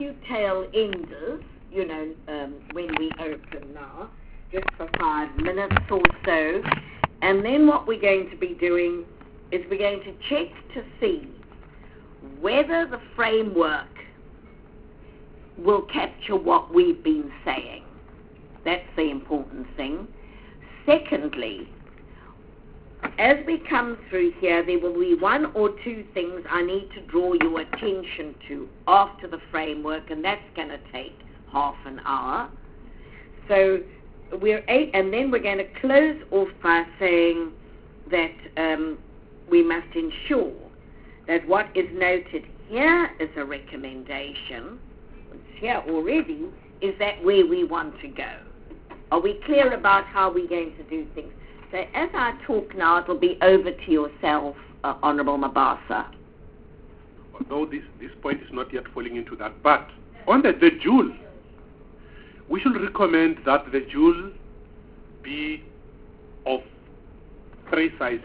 few tail enders, when we open now, just for 5 minutes or so. And then what we're going to be doing is we're going to check to see whether the framework will capture what we've been saying. That's the important thing. Secondly, as we come through here, there will be 1 or 2 things I need to draw your attention to after the framework, and that's going to take half an hour. So and then we're going to close off by saying that we must ensure that what is noted here is a recommendation, it's here already, is that where we want to go. Are we clear about how we're going to do things? So as I talk now, it will be over to yourself, Honorable Mabasa. Although this point is not yet falling into that, but on the jewel, we should recommend that the jewel be of 3 sizes.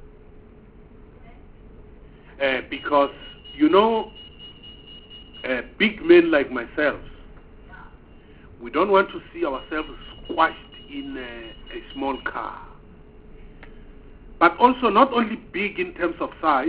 Because, big men like myself, we don't want to see ourselves squashed in a small car. But also not only big in terms of size,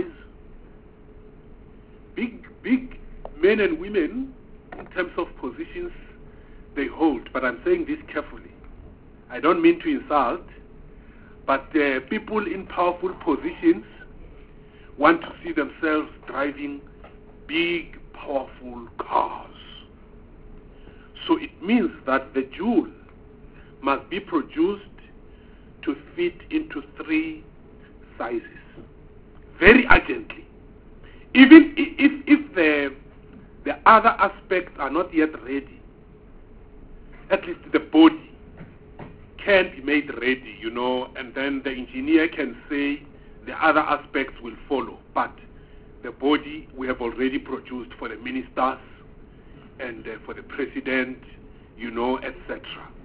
big men and women in terms of positions they hold. But I'm saying this carefully. I don't mean to insult, but people in powerful positions want to see themselves driving big, powerful cars. So it means that the jewel must be produced to fit into 3 sizes very urgently. Even if the other aspects are not yet ready, at least the body can be made ready, and then the engineer can say the other aspects will follow. But the body we have already produced for the ministers and for the president, etc.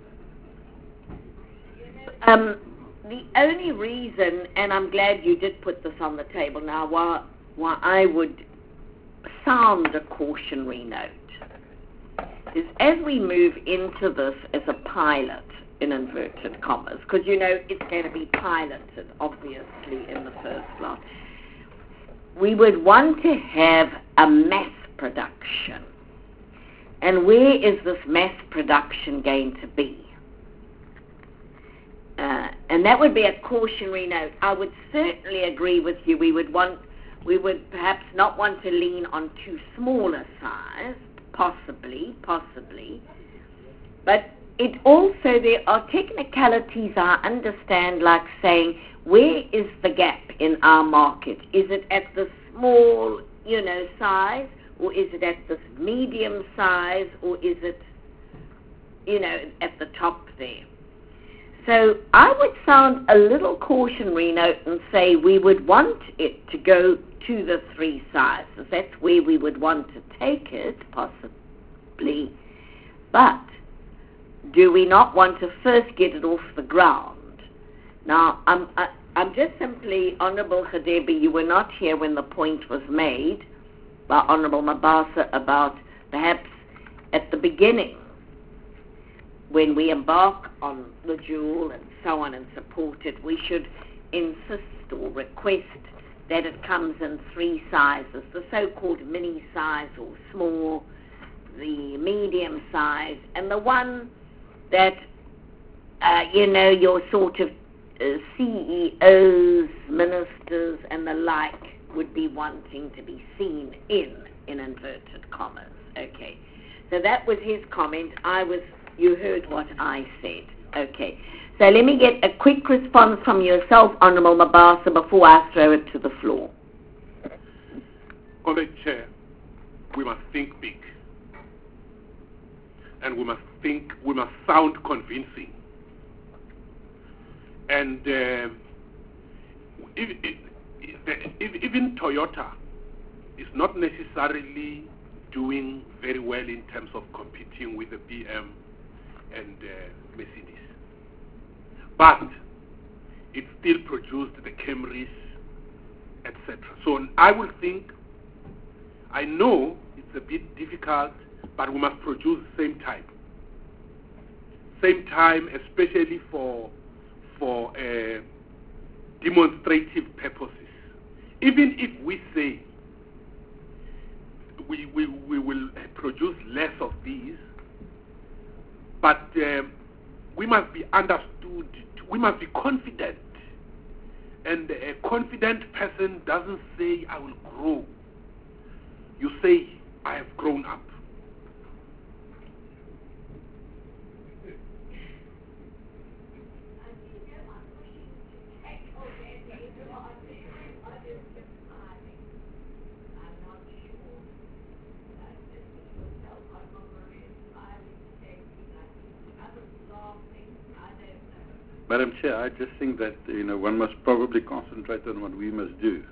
The only reason, and I'm glad you did put this on the table now, why I would sound a cautionary note is as we move into this as a pilot, in inverted commas, because it's going to be piloted, obviously, in the first lot. We would want to have a mass production. And where is this mass production going to be? And that would be a cautionary note. I would certainly agree with you. We would perhaps not want to lean on too small a size, possibly. But it also, there are technicalities I understand, like saying, where is the gap in our market? Is it at the small, size, or is it at this medium size, or is it, at the top there? So I would sound a little cautionary note and say we would want it to go to the 3 sizes. That's where we would want to take it, possibly. But do we not want to first get it off the ground? Now, I'm just simply, Honourable Khadebi, you were not here when the point was made by Honourable Mabasa about perhaps at the beginning, when we embark on the jewel and so on and support it, we should insist or request that it comes in 3 sizes, the so-called mini size or small, the medium size, and the one that, your sort of CEOs, ministers, and the like would be wanting to be seen in inverted commas. Okay. So that was his comment. You heard what I said. Okay. So let me get a quick response from yourself, Honourable Mabasa, before I throw it to the floor. Comrade Chair, we must think big. And we must sound convincing. And even Toyota is not necessarily doing very well in terms of competing with the BM and Mercedes. But it still produced the Camrys, etc. So I know it's a bit difficult but we must produce the same time. Same time, especially for demonstrative purposes. Even if we say we will produce less of these, but we must be understood, we must be confident. And a confident person doesn't say, I will grow. You say, I have grown up. Madam Chair, I just think that one must probably concentrate on what we must do.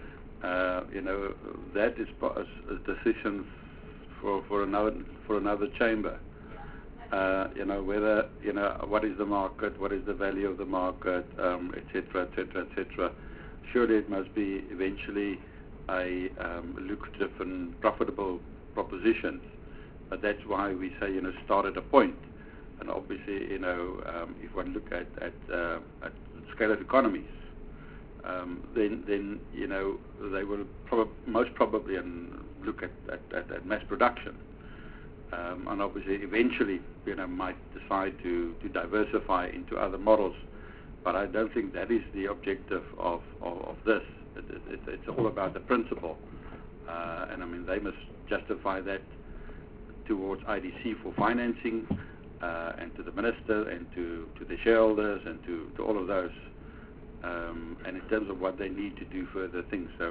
That is decisions for another chamber. Whether what is the market, what is the value of the market, etc., etc., etc. Surely it must be eventually a lucrative and profitable proposition. But that's why we say start at a point. And obviously, if one look at scale of economies, then they will most probably look at mass production, and obviously eventually might decide to diversify into other models. But I don't think that is the objective of this. It's all about the principle, and I mean they must justify that towards IDC for financing. And to the minister and to the shareholders and to all of those, and in terms of what they need to do further things. So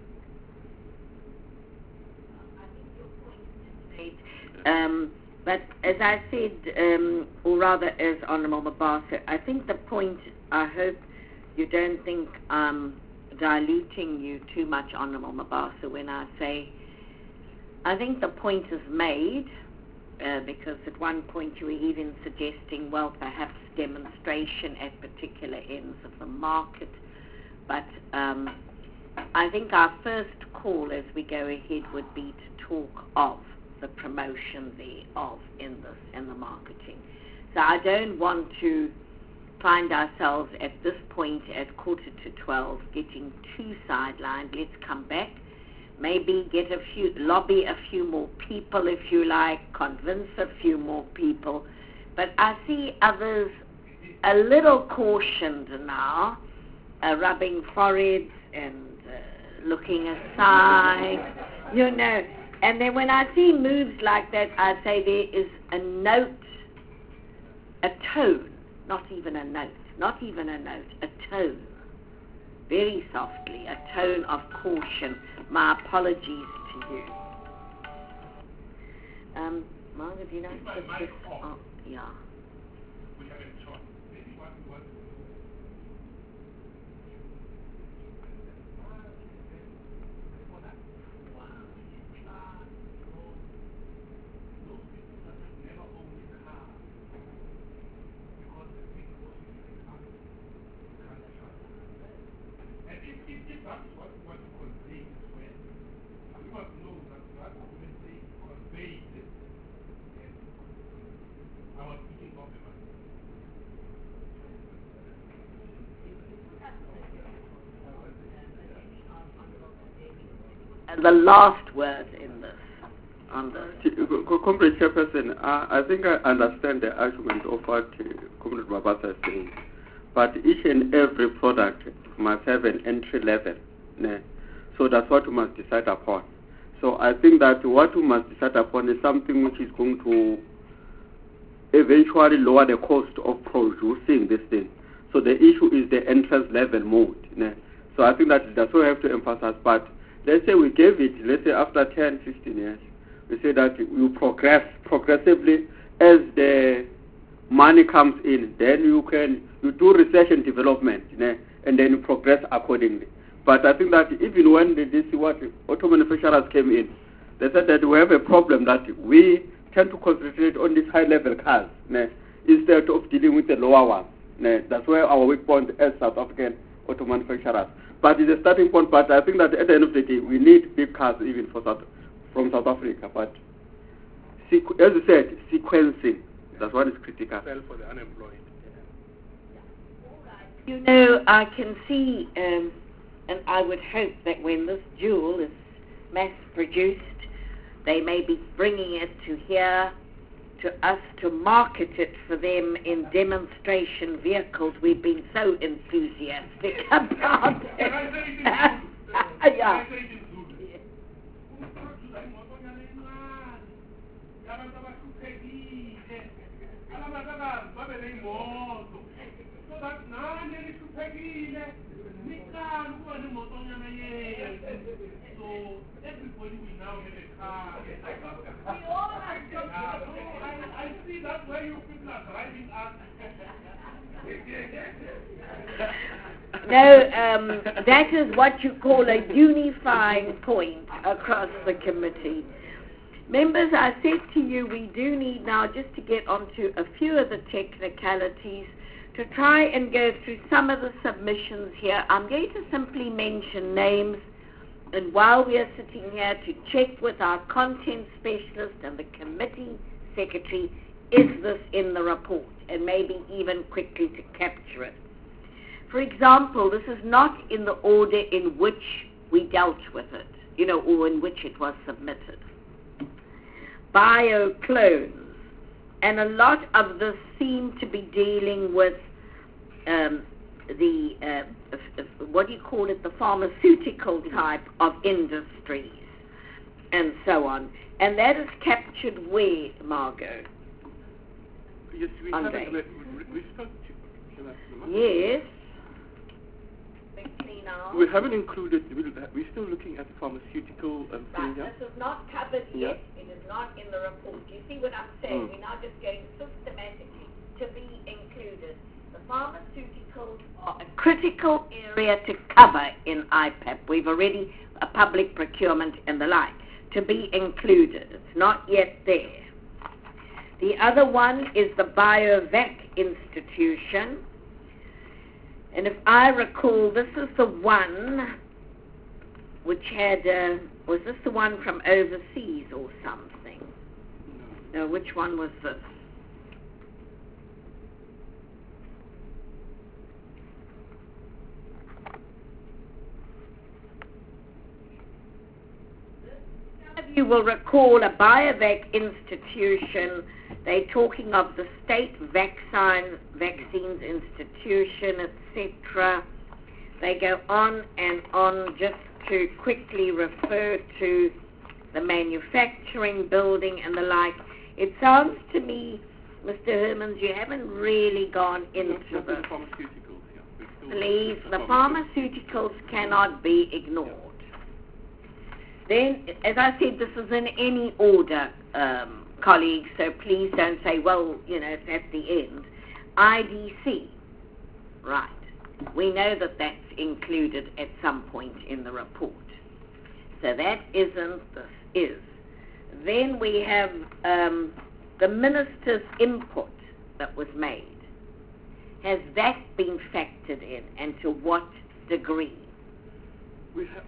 I think your point is made. But as I said, or rather as Honourable Mabasa, I think the point, I hope you don't think I'm diluting you too much, Honourable Mabasa, when I say I think the point is made. Because at one point you were even suggesting, well, perhaps demonstration at particular ends of the market. But I think our first call as we go ahead would be to talk of the promotion thereof in this and the marketing. So I don't want to find ourselves at this point at 11:45 getting too sidelined. Let's come back. Maybe lobby a few more people if you like, convince a few more people. But I see others a little cautioned now, rubbing foreheads and looking aside, And then when I see moves like that, I say there is a note, a tone, not even a note, a tone, very softly, a tone of caution. My apologies to you. Margaret, do you know this? Oh, yeah. We have a choice. Maybe what we want to do. The last word in this, on this. Comrade Chairperson, I think I understand the argument of what Comrade Mabasa is saying, but each and every product must have an entry level, so that's what we must decide upon. So I think that what we must decide upon is something which is going to eventually lower the cost of producing this thing. So the issue is the entrance level mode. So I think that's what we have to emphasize. But let's say we gave it, let's say after 10, 15 years, we say that you progress progressively as the money comes in, then you do research and development, and then you progress accordingly. But I think that even when what auto manufacturers came in, they said that we have a problem that we tend to concentrate on these high-level cars instead of dealing with the lower ones. That's where our weak point as South African auto manufacturers. But it's a starting point. But I think that at the end of the day, we need big cars even from South Africa. But as you said, sequencing. That's what is critical. Sell for the unemployed. You know, I can see, and I would hope that when this jewel is mass-produced, they may be bringing it to here, to us, to market it for them in demonstration vehicles. We've been so enthusiastic about it. Yeah. So everybody will now have a car. I see that's where you people are driving us. No, that is what you call a unifying point across the committee. Members, I said to you we do need now just to get onto a few of the technicalities to try and go through some of the submissions here. I'm going to simply mention names, and while we are sitting here to check with our content specialist and the committee secretary, is this in the report, and maybe even quickly to capture it. For example, this is not in the order in which we dealt with it, or in which it was submitted. Bioclones, and a lot of this seem to be dealing with what do you call it, the pharmaceutical type of industries and so on. And that is captured where, Margot? Yes, we Andre. we spoke to. Yes. We haven't included. We're still looking at the pharmaceutical thing. Right, this is not covered yet. It is not in the report. You see what I'm saying? We're now just going systematically to be included. The pharmaceuticals are a critical area to cover in IPAP. We've already a public procurement and the like to be included. It's not yet there. The other one is the BioVac institution. And if I recall, this is the one which had, was this the one from overseas or something? No, which one was this? You will recall a BioVac institution. They're talking of the State Vaccines Institution, etc. They go on and on just to quickly refer to the manufacturing building and the like. It sounds to me, Mr. Hermans, you haven't really gone into the this. pharmaceuticals. Yeah. Please, the pharmaceuticals cannot be ignored. Then, as I said, this is in any order, colleagues, so please don't say, well, it's at the end. IDC, right. We know that that's included at some point in the report. So that isn't, this is. Then we have the minister's input that was made. Has that been factored in, and to what degree? We have.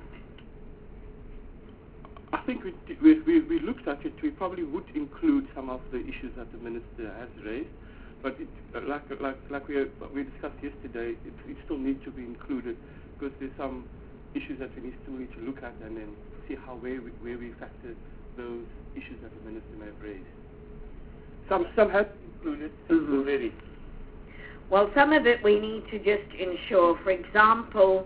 I think we looked at it. We probably would include some of the issues that the minister has raised, but like we discussed yesterday, it still needs to be included because there's some issues that we still need to look at and then see where we factor those issues that the minister may have raised. Some have included already. Well, some of it we need to just ensure. For example,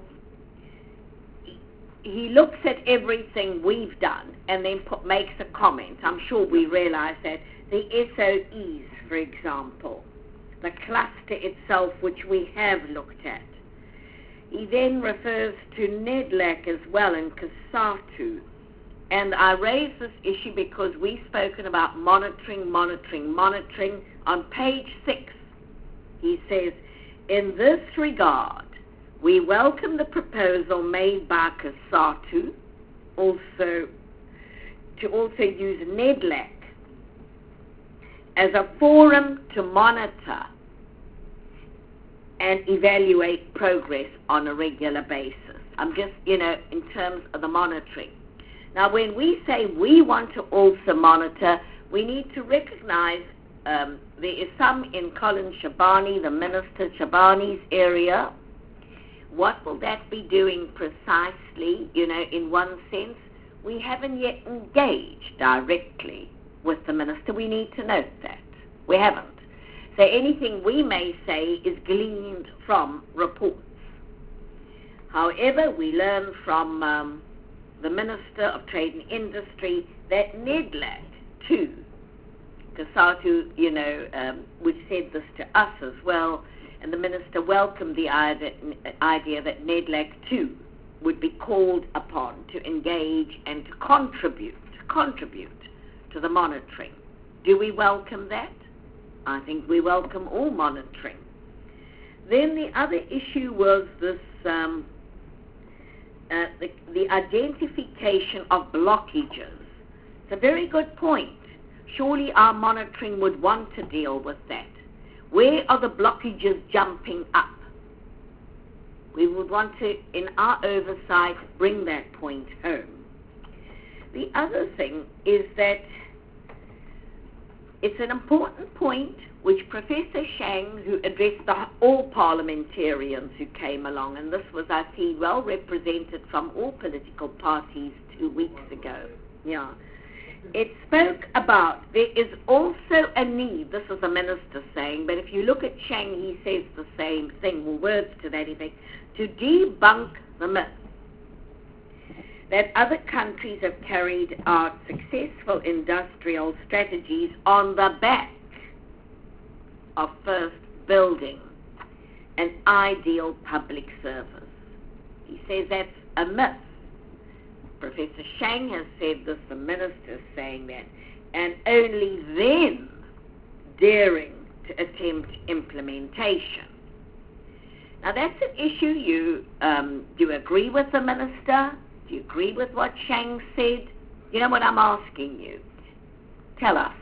he looks at everything we've done and then makes a comment. I'm sure we realize that. The SOEs, for example, the cluster itself, which we have looked at. He then refers to NEDLAC as well and COSATU. And I raise this issue because we've spoken about monitoring. On page 6, he says, in this regard, we welcome the proposal made by COSATU to use NEDLAC as a forum to monitor and evaluate progress on a regular basis. I'm just, in terms of the monitoring. Now, when we say we want to also monitor, we need to recognize there is some in Colin Shabani, the Minister Shabani's area. What will that be doing precisely? In one sense, we haven't yet engaged directly with the minister. We need to note that. We haven't. So anything we may say is gleaned from reports. However, we learn from the Minister of Trade and Industry that NEDLAC too, Kasatu, which said this to us as well, and the Minister welcomed the idea that NEDLAC too would be called upon to engage and to contribute to the monitoring. Do we welcome that? I think we welcome all monitoring. Then the other issue was this, the identification of blockages. It's a very good point. Surely our monitoring would want to deal with that. Where are the blockages jumping up? We would want to, in our oversight, bring that point home. The other thing is that it's an important point which Professor Shang, who addressed all parliamentarians who came along, and this was, I see, well represented from all political parties 2 weeks ago. Yeah. It spoke about there is also a need, this is the minister saying, but if you look at Shang, he says the same thing, or words to that effect, to debunk the myth that other countries have carried out successful industrial strategies on the back of first building an ideal public service. He says that's a myth. Professor Shang has said this, the minister is saying that, and only then daring to attempt implementation. Now that's an issue you, do you agree with the minister? Do you agree with what Shang said? You know what I'm asking you? Tell us.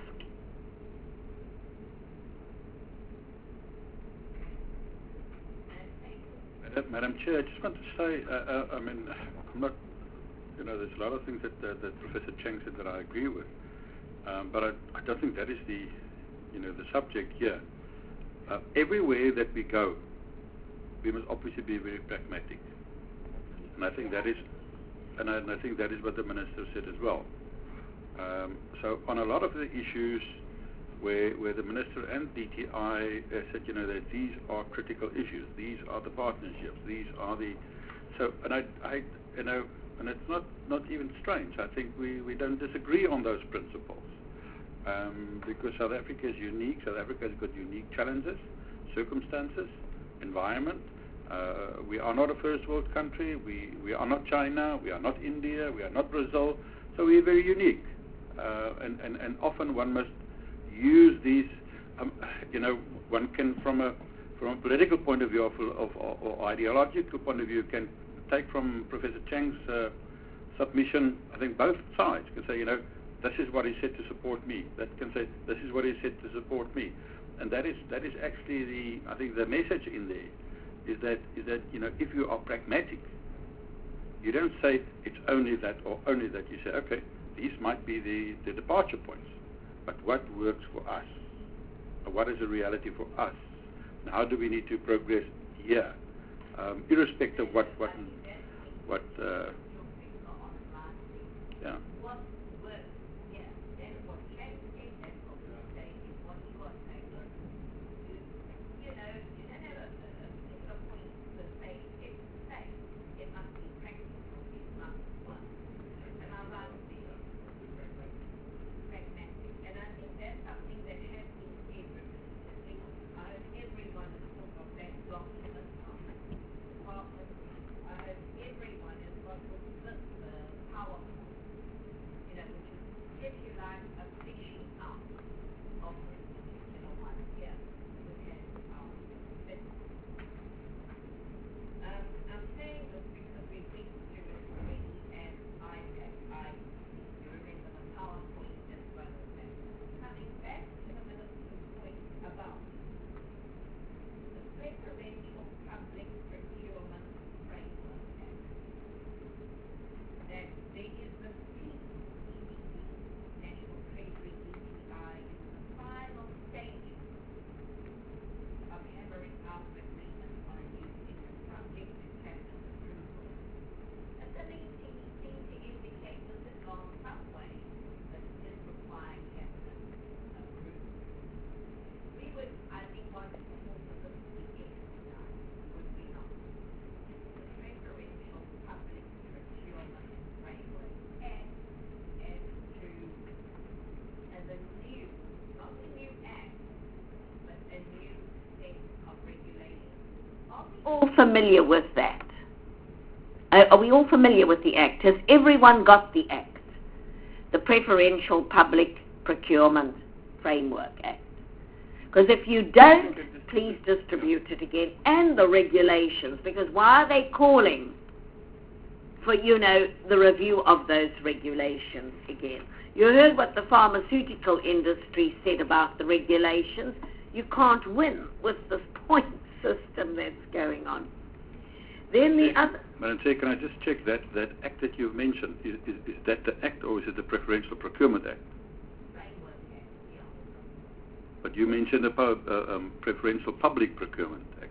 Madam Chair, I just want to say, I'm not, there's a lot of things that Professor Chang said that I agree with, but I don't think that is the subject here. Everywhere that we go, we must obviously be very pragmatic, and I think that is, and I think that is what the minister said as well. So on a lot of the issues where the minister and DTI said, that these are critical issues, these are the partnerships, these are the, so, and I and it's not even strange. I think we don't disagree on those principles, because South Africa is unique. South Africa has got unique challenges, circumstances, environment. We are not a first world country. We are not China. We are not India. We are not Brazil. So we are very unique, and often one must use these. One can from a political point of view or ideological point of view can take from Professor Chang's submission. I think both sides can say, this is what he said to support me. That can say, this is what he said to support me, and that is actually I think the message in there is that if you are pragmatic, you don't say it's only that or only that. You say, okay, these might be the departure points, but what works for us? What is a reality for us? And how do we need to progress here, irrespective of what yeah. all familiar with that? Are we all familiar with the Act? Has everyone got the Act? The Preferential Public Procurement Framework Act. Because if you don't, please distribute it again. And the regulations, because why are they calling for, the review of those regulations again? You heard what the pharmaceutical industry said about the regulations. You can't win with this point system that's going on. Then the other... Madam Chair, can I just check that Act that you've mentioned, is that the Act or is it the Preferential Procurement Act? Framework Act, yeah. But you mentioned the Preferential Public Procurement Act.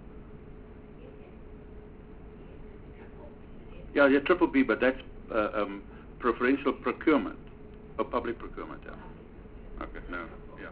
Yeah, Triple B, but that's Preferential Procurement or Public Procurement, yeah. Okay, no, yeah.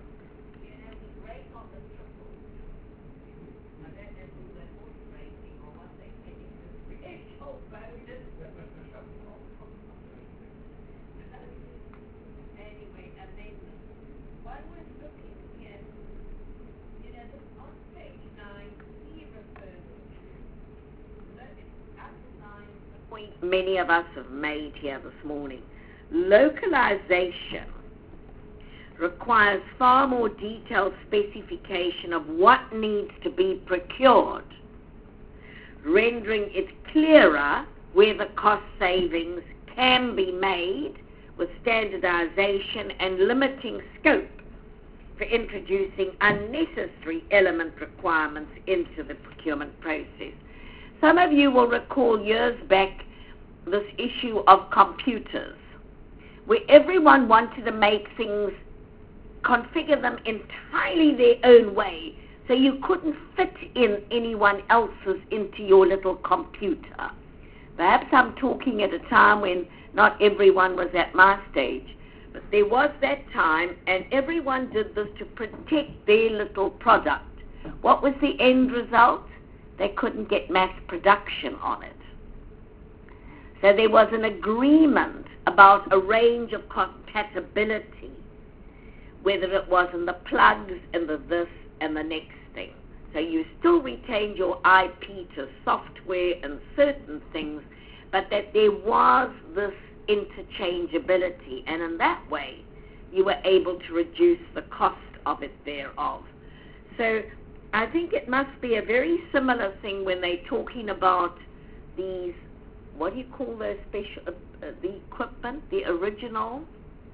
Many of us have made here this morning. Localization requires far more detailed specification of what needs to be procured, rendering it clearer where the cost savings can be made with standardization and limiting scope for introducing unnecessary element requirements into the procurement process. Some of you will recall years back this issue of computers, where everyone wanted to make things, configure them entirely their own way, so you couldn't fit in anyone else's into your little computer. Perhaps I'm talking at a time when not everyone was at my stage, but there was that time, and everyone did this to protect their little product. What was the end result? They couldn't get mass production on it. So there was an agreement about a range of compatibility, whether it was in the plugs and the this and the next thing. So you still retained your IP to software and certain things, but that there was this interchangeability, and in that way you were able to reduce the cost of it thereof. So I think it must be a very similar thing when they're talking about these, what do you call those special, the equipment, the original?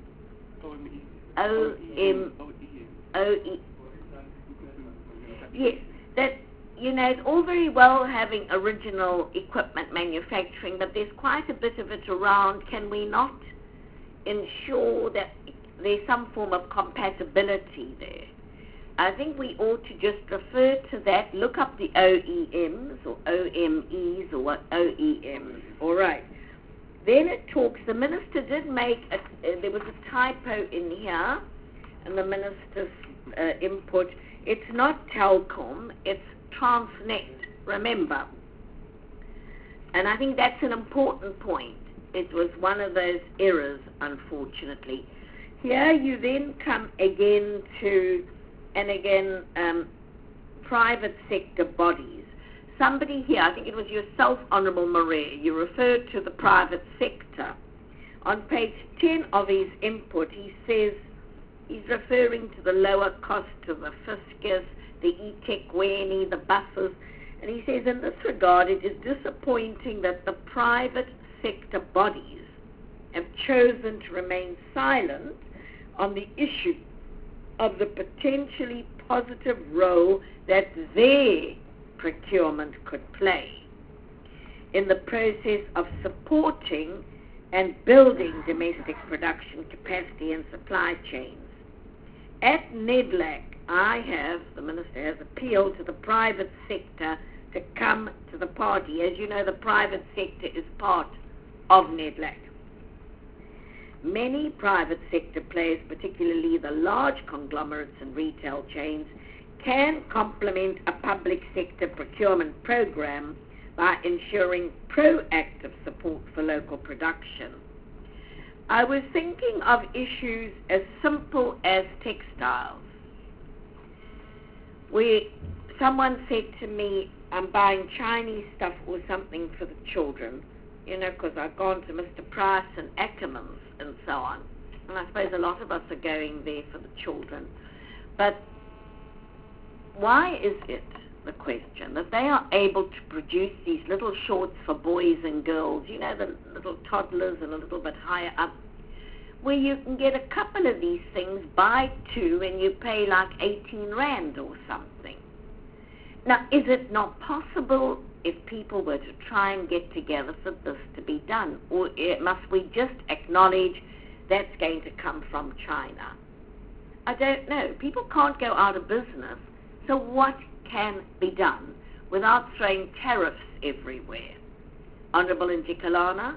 OEM. Yes, that, it's all very well having original equipment manufacturing, but there's quite a bit of it around. Can we not ensure that there's some form of compatibility there? I think we ought to just refer to that, look up the OEMs or OMEs or what OEMs. All right. Then it talks, the minister did make, there was a typo in here, and the minister's input, it's not Telkom, it's Transnet, remember. And I think that's an important point. It was one of those errors, unfortunately. Here you then come again to, and again, private sector bodies. Somebody here, I think it was yourself, Honourable Marais, you referred to the private sector. On page 10 of his input, he says, he's referring to the lower cost to the fiscus, the eTechweni, the buses, and he says, in this regard, it is disappointing that the private sector bodies have chosen to remain silent on the issue of the potentially positive role that their procurement could play in the process of supporting and building domestic production capacity and supply chains. At NEDLAC, the minister has appealed to the private sector to come to the party. As you know, the private sector is part of NEDLAC. Many private sector players, particularly the large conglomerates and retail chains, can complement a public sector procurement program by ensuring proactive support for local production. I was thinking of issues as simple as textiles, where someone said to me, I'm buying Chinese stuff or something for the children, because I've gone to Mr. Price and Ackermans and so on. And I suppose a lot of us are going there for the children. But why is it, the question, that they are able to produce these little shorts for boys and girls, the little toddlers and a little bit higher up, where you can get a couple of these things, buy two, and you pay like 18 Rand or something. Now, is it not possible, if people were to try and get together, for this to be done? Or must we just acknowledge that's going to come from China? I don't know. People can't go out of business, so what can be done without throwing tariffs everywhere? Honourable Njikalana?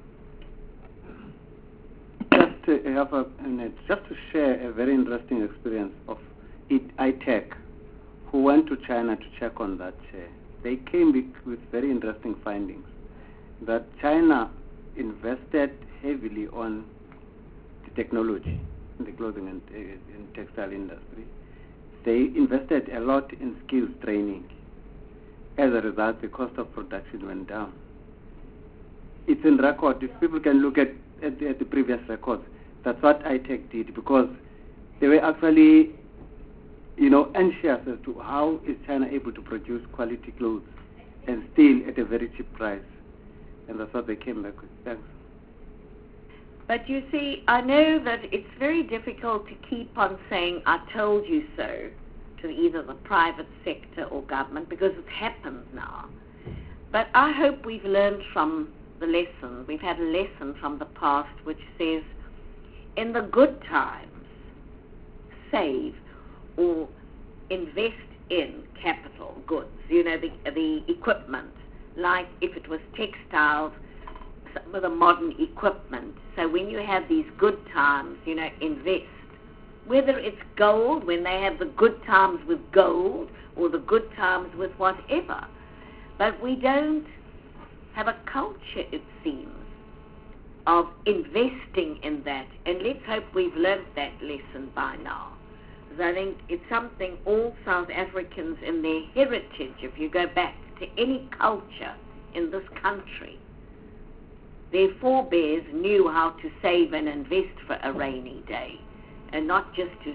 Just to share a very interesting experience of ITEC, who went to China to check on that chair. They came with very interesting findings that China invested heavily on the technology in the clothing and textile industry. They invested a lot in skills training. As a result, the cost of production went down. It's in record. If people can look at the previous records, that's what ITEC did, because they were actually, anxious as to how is China able to produce quality clothes and still at a very cheap price. And that's what they came back with. Thanks. But you see, I know that it's very difficult to keep on saying, I told you so, to either the private sector or government, because it's happened now. But I hope we've learned from the lesson. We've had a lesson from the past which says, in the good times, save or invest in capital goods, the equipment, like if it was textiles, some of the modern equipment. So when you have these good times, invest. Whether it's gold, when they have the good times with gold, or the good times with whatever. But we don't have a culture, it seems, of investing in that. And let's hope we've learned that lesson by now. Because I think it's something all South Africans in their heritage, if you go back to any culture in this country, their forebears knew how to save and invest for a rainy day, and not just to,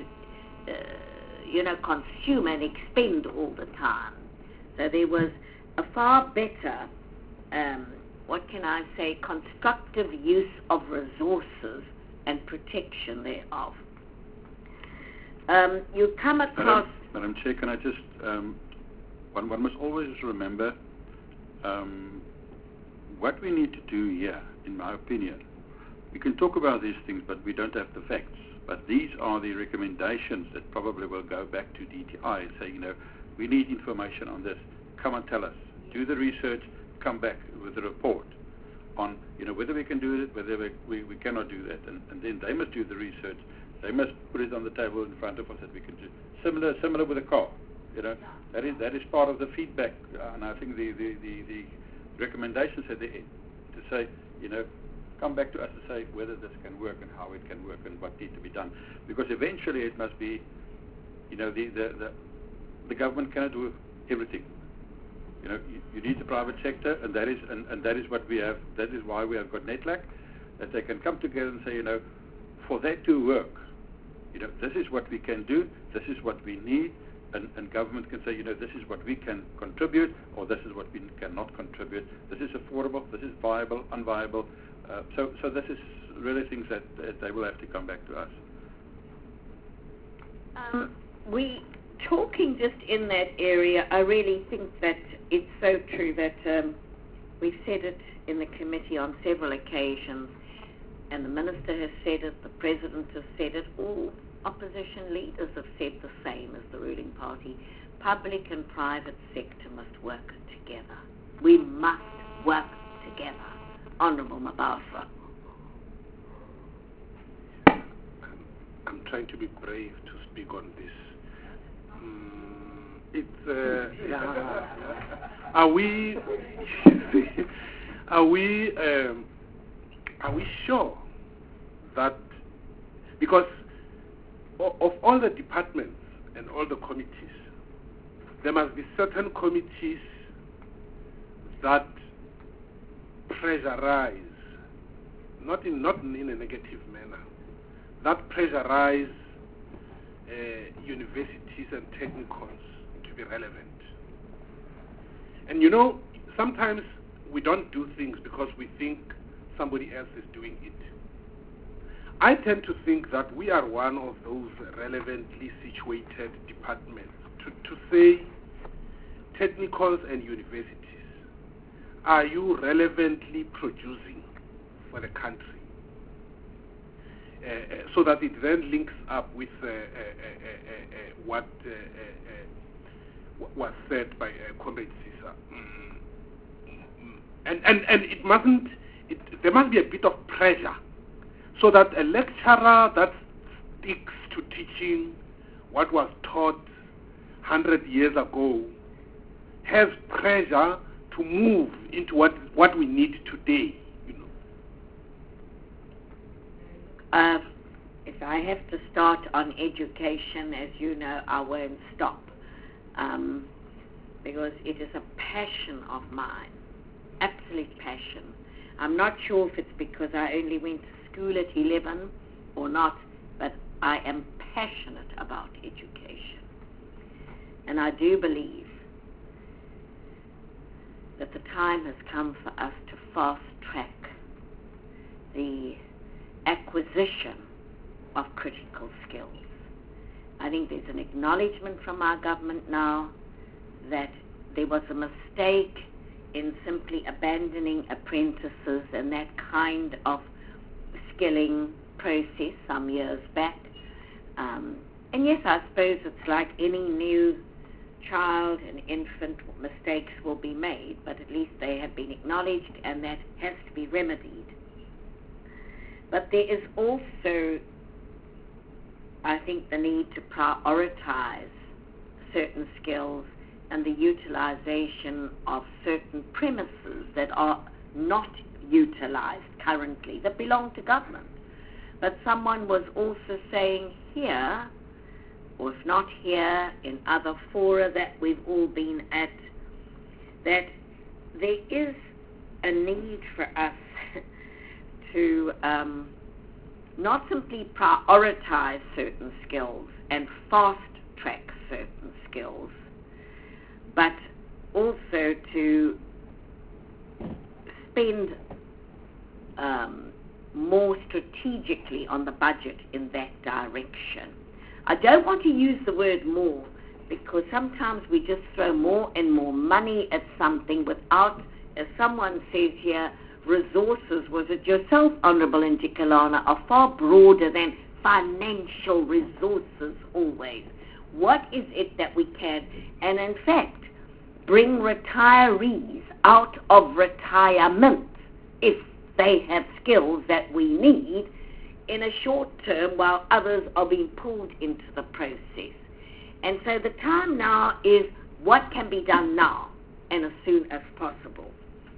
consume and expend all the time. So there was a far better, constructive use of resources and protection thereof. You come across... Madam Chair, can I just... one must always remember what we need to do here, in my opinion. We can talk about these things, but we don't have the facts. But these are the recommendations that probably will go back to DTI and say, we need information on this. Come and tell us. Do the research, come back with a report on, whether we can do it, whether we cannot do that. And then they must do the research. They must put it on the table in front of us that we can do. Similar with a car. That is part of the feedback. And I think the recommendations at the end to say, come back to us to say whether this can work and how it can work and what needs to be done. Because eventually it must be, the government cannot do everything. You need the private sector, and that is what we have. That is why we have got NETLAC, that they can come together and say, for that to work, this is what we can do, this is what we need, and government can say, this is what we can contribute, or this is what we cannot contribute. This is affordable, this is viable, unviable. So this is really things that they will have to come back to us. We talking just in that area, I really think that it's so true that we've said it in the committee on several occasions, and the Minister has said it, the President has said it, all opposition leaders have said the same as the ruling party. Public and private sector must work together. We must work together. Honourable Mabasa. I'm trying to be brave to speak on this. Are we sure that, because of all the departments and all the committees, there must be certain committees that pressurize, not in a negative manner, that pressurize universities and technicals to be relevant. And you know, sometimes we don't do things because we think somebody else is doing it. I tend to think that we are one of those relevantly situated departments to say, technicals and universities, are you relevantly producing for the country? So that it then links up with what was said by Comrade Sisa. And it mustn't, there must be a bit of pressure so that a lecturer that sticks to teaching what was taught 100 years ago has pressure to move into what we need today. If I have to start on education, as you know, I won't stop, because it is a passion of mine, absolute passion. I'm not sure if it's because I only went to school at 11 or not, but I am passionate about education. And I do believe that the time has come for us to fast track the acquisition of critical skills. I think there's an acknowledgement from our government now that there was a mistake in simply abandoning apprentices and that kind of skilling process some years back. And yes, I suppose it's like any new child and infant, mistakes will be made, but at least they have been acknowledged and that has to be remedied. But there is also, I think, the need to prioritize certain skills and the utilization of certain premises that are not utilized currently, that belong to government. But someone was also saying here, or if not here, in other fora that we've all been at, that there is a need for us to not simply prioritize certain skills and fast-track certain skills, but also to spend more strategically on the budget in that direction. I don't want to use the word more, because sometimes we just throw more and more money at something without, as someone says here, resources, was it yourself, Honourable Ntikalana, are far broader than financial resources always. What is it that we can, and in fact, bring retirees out of retirement if they have skills that we need in a short term while others are being pulled into the process. And so the time now is what can be done now and as soon as possible.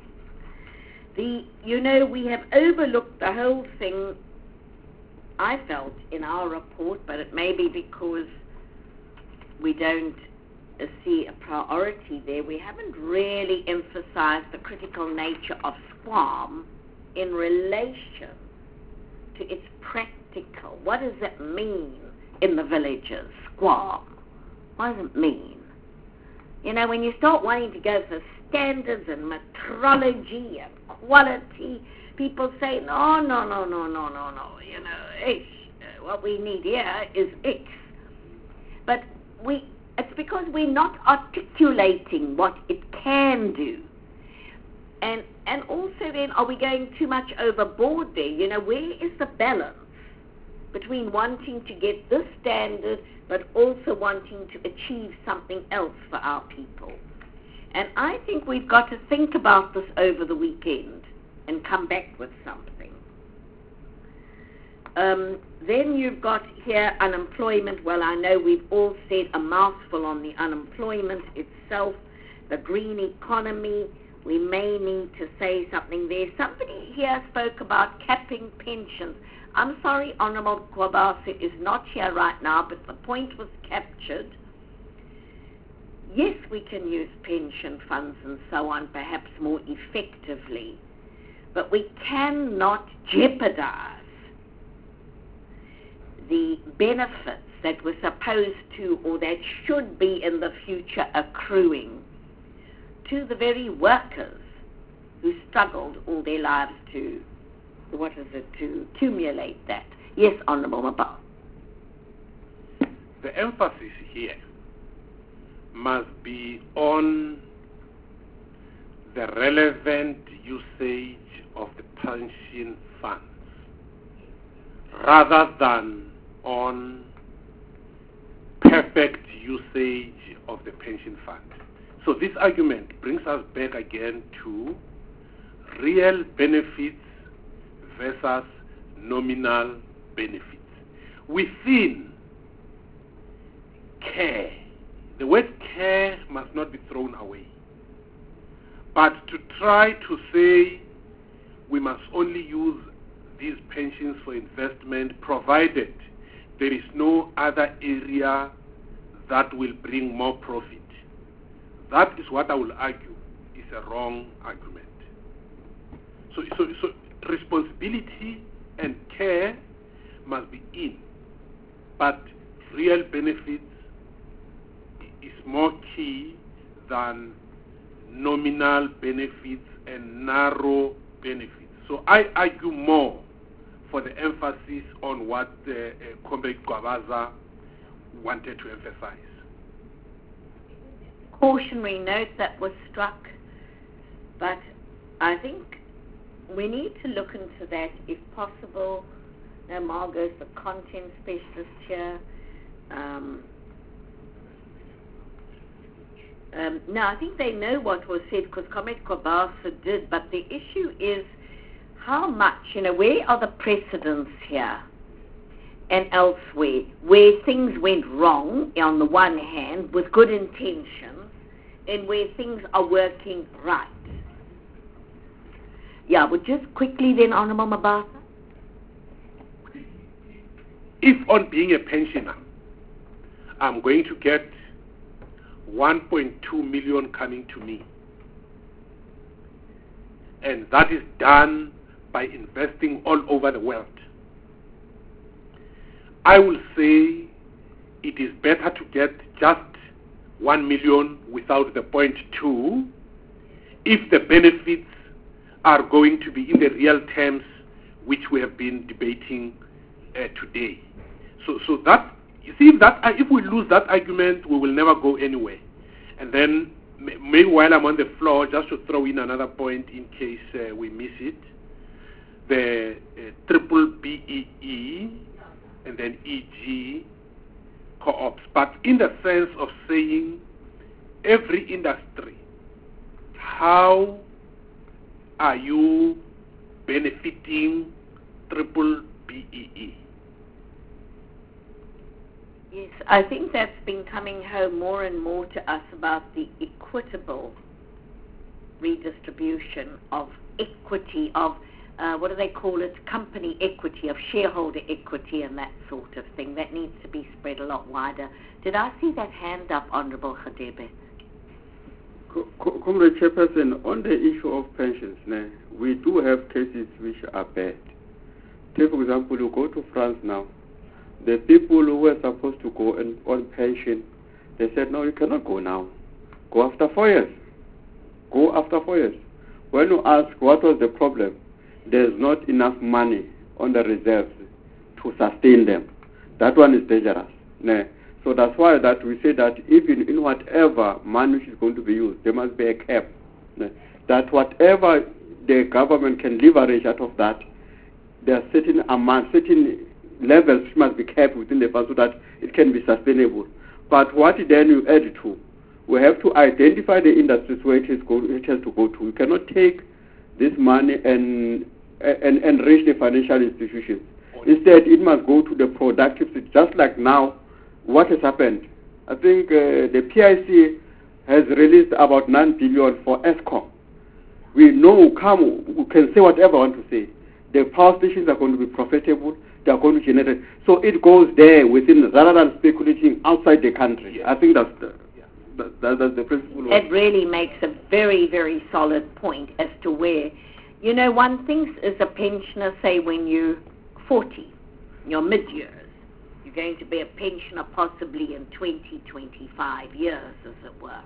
We have overlooked the whole thing, I felt, in our report, but it may be because we don't see a priority there. We haven't really emphasized the critical nature of SQUAM in relation to its practical. What does it mean in the villages, SQUAM? What does it mean? You know, when you start wanting to go for standards and metrology and quality, people say, no, you know, what we need here is X. But it's because we're not articulating what it can do. And also then, are we going too much overboard there? You know, where is the balance between wanting to get this standard but also wanting to achieve something else for our people? And I think we've got to think about this over the weekend and come back with something. Then you've got here unemployment. Well, I know we've all said a mouthful on the unemployment itself, the green economy. We may need to say something there. Somebody here spoke about capping pensions. I'm sorry, Honourable Kwabasa is not here right now, but the point was captured. yes, we can use pension funds and so on perhaps more effectively, but we cannot jeopardize the benefits that were supposed to or that should be in the future accruing to the very workers who struggled all their lives to accumulate that. Yes, Honourable Mabah. The emphasis here must be on the relevant usage of the pension funds rather than on perfect usage of the pension fund. So this argument brings us back again to real benefits versus nominal benefits. Within care, the word care must not be thrown away, but to try to say we must only use these pensions for investment provided there is no other area that will bring more profit. That is what I will argue is a wrong argument. So responsibility and care must be in, but real benefits is more key than nominal benefits and narrow benefits. So I argue more for the emphasis on what Comrade Gwabaza wanted to emphasize. Cautionary note that was struck, but I think we need to look into that if possible. Now, Margot's the content specialist here. No, I think they know what was said because Comrade Gwabaza did, but the issue is how much, where are the precedents here and elsewhere where things went wrong on the one hand with good intentions and where things are working right. Yeah, but just quickly then, Honourable Mabasa. If on being a pensioner, I'm going to get 1.2 million coming to me, and that is done by investing all over the world, I will say it is better to get just 1 million without the 0.2 if the benefits are going to be in the real terms which we have been debating today. So that, you see, if we lose that argument, we will never go anywhere. And then, maybe while I'm on the floor, just to throw in another point in case we miss it, the triple BEE and then EG co-ops, but in the sense of saying every industry, how are you benefiting triple BEE? Yes, I think that's been coming home more and more to us about the equitable redistribution of equity, of what do they call it, company equity, of shareholder equity and that sort of thing. That needs to be spread a lot wider. Did I see that hand up, Honourable Khadebe? Comrade Chairperson, on the issue of pensions, we do have cases which are bad. Take, for example, you go to France now. The people who were supposed to go on pension, they said, no, you cannot go now. Go after 4 years. Go after 4 years. When you ask what was the problem, there's not enough money on the reserves to sustain them. That one is dangerous. So that's why that we say that even in whatever money is going to be used, there must be a cap. That whatever the government can leverage out of that, there are certain amounts, certain levels which must be kept within the fund so that it can be sustainable. But what then you add to, we have to identify the industries where it has to go to. We cannot take this money and enrich the financial institutions. Instead, it must go to the productive sector. Just like now, what has happened? I think the PIC has released about 9 billion for ESCOM. We know, we can say whatever I want to say. The power stations are going to be profitable. They are going to generate. So it goes there within, rather than speculating outside the country. Yes. I think that's That's the principle. It really makes a very, very solid point as to where, one thinks as a pensioner, say when you're 40, your mid-years, you're going to be a pensioner possibly in 20, 25 years, as it were.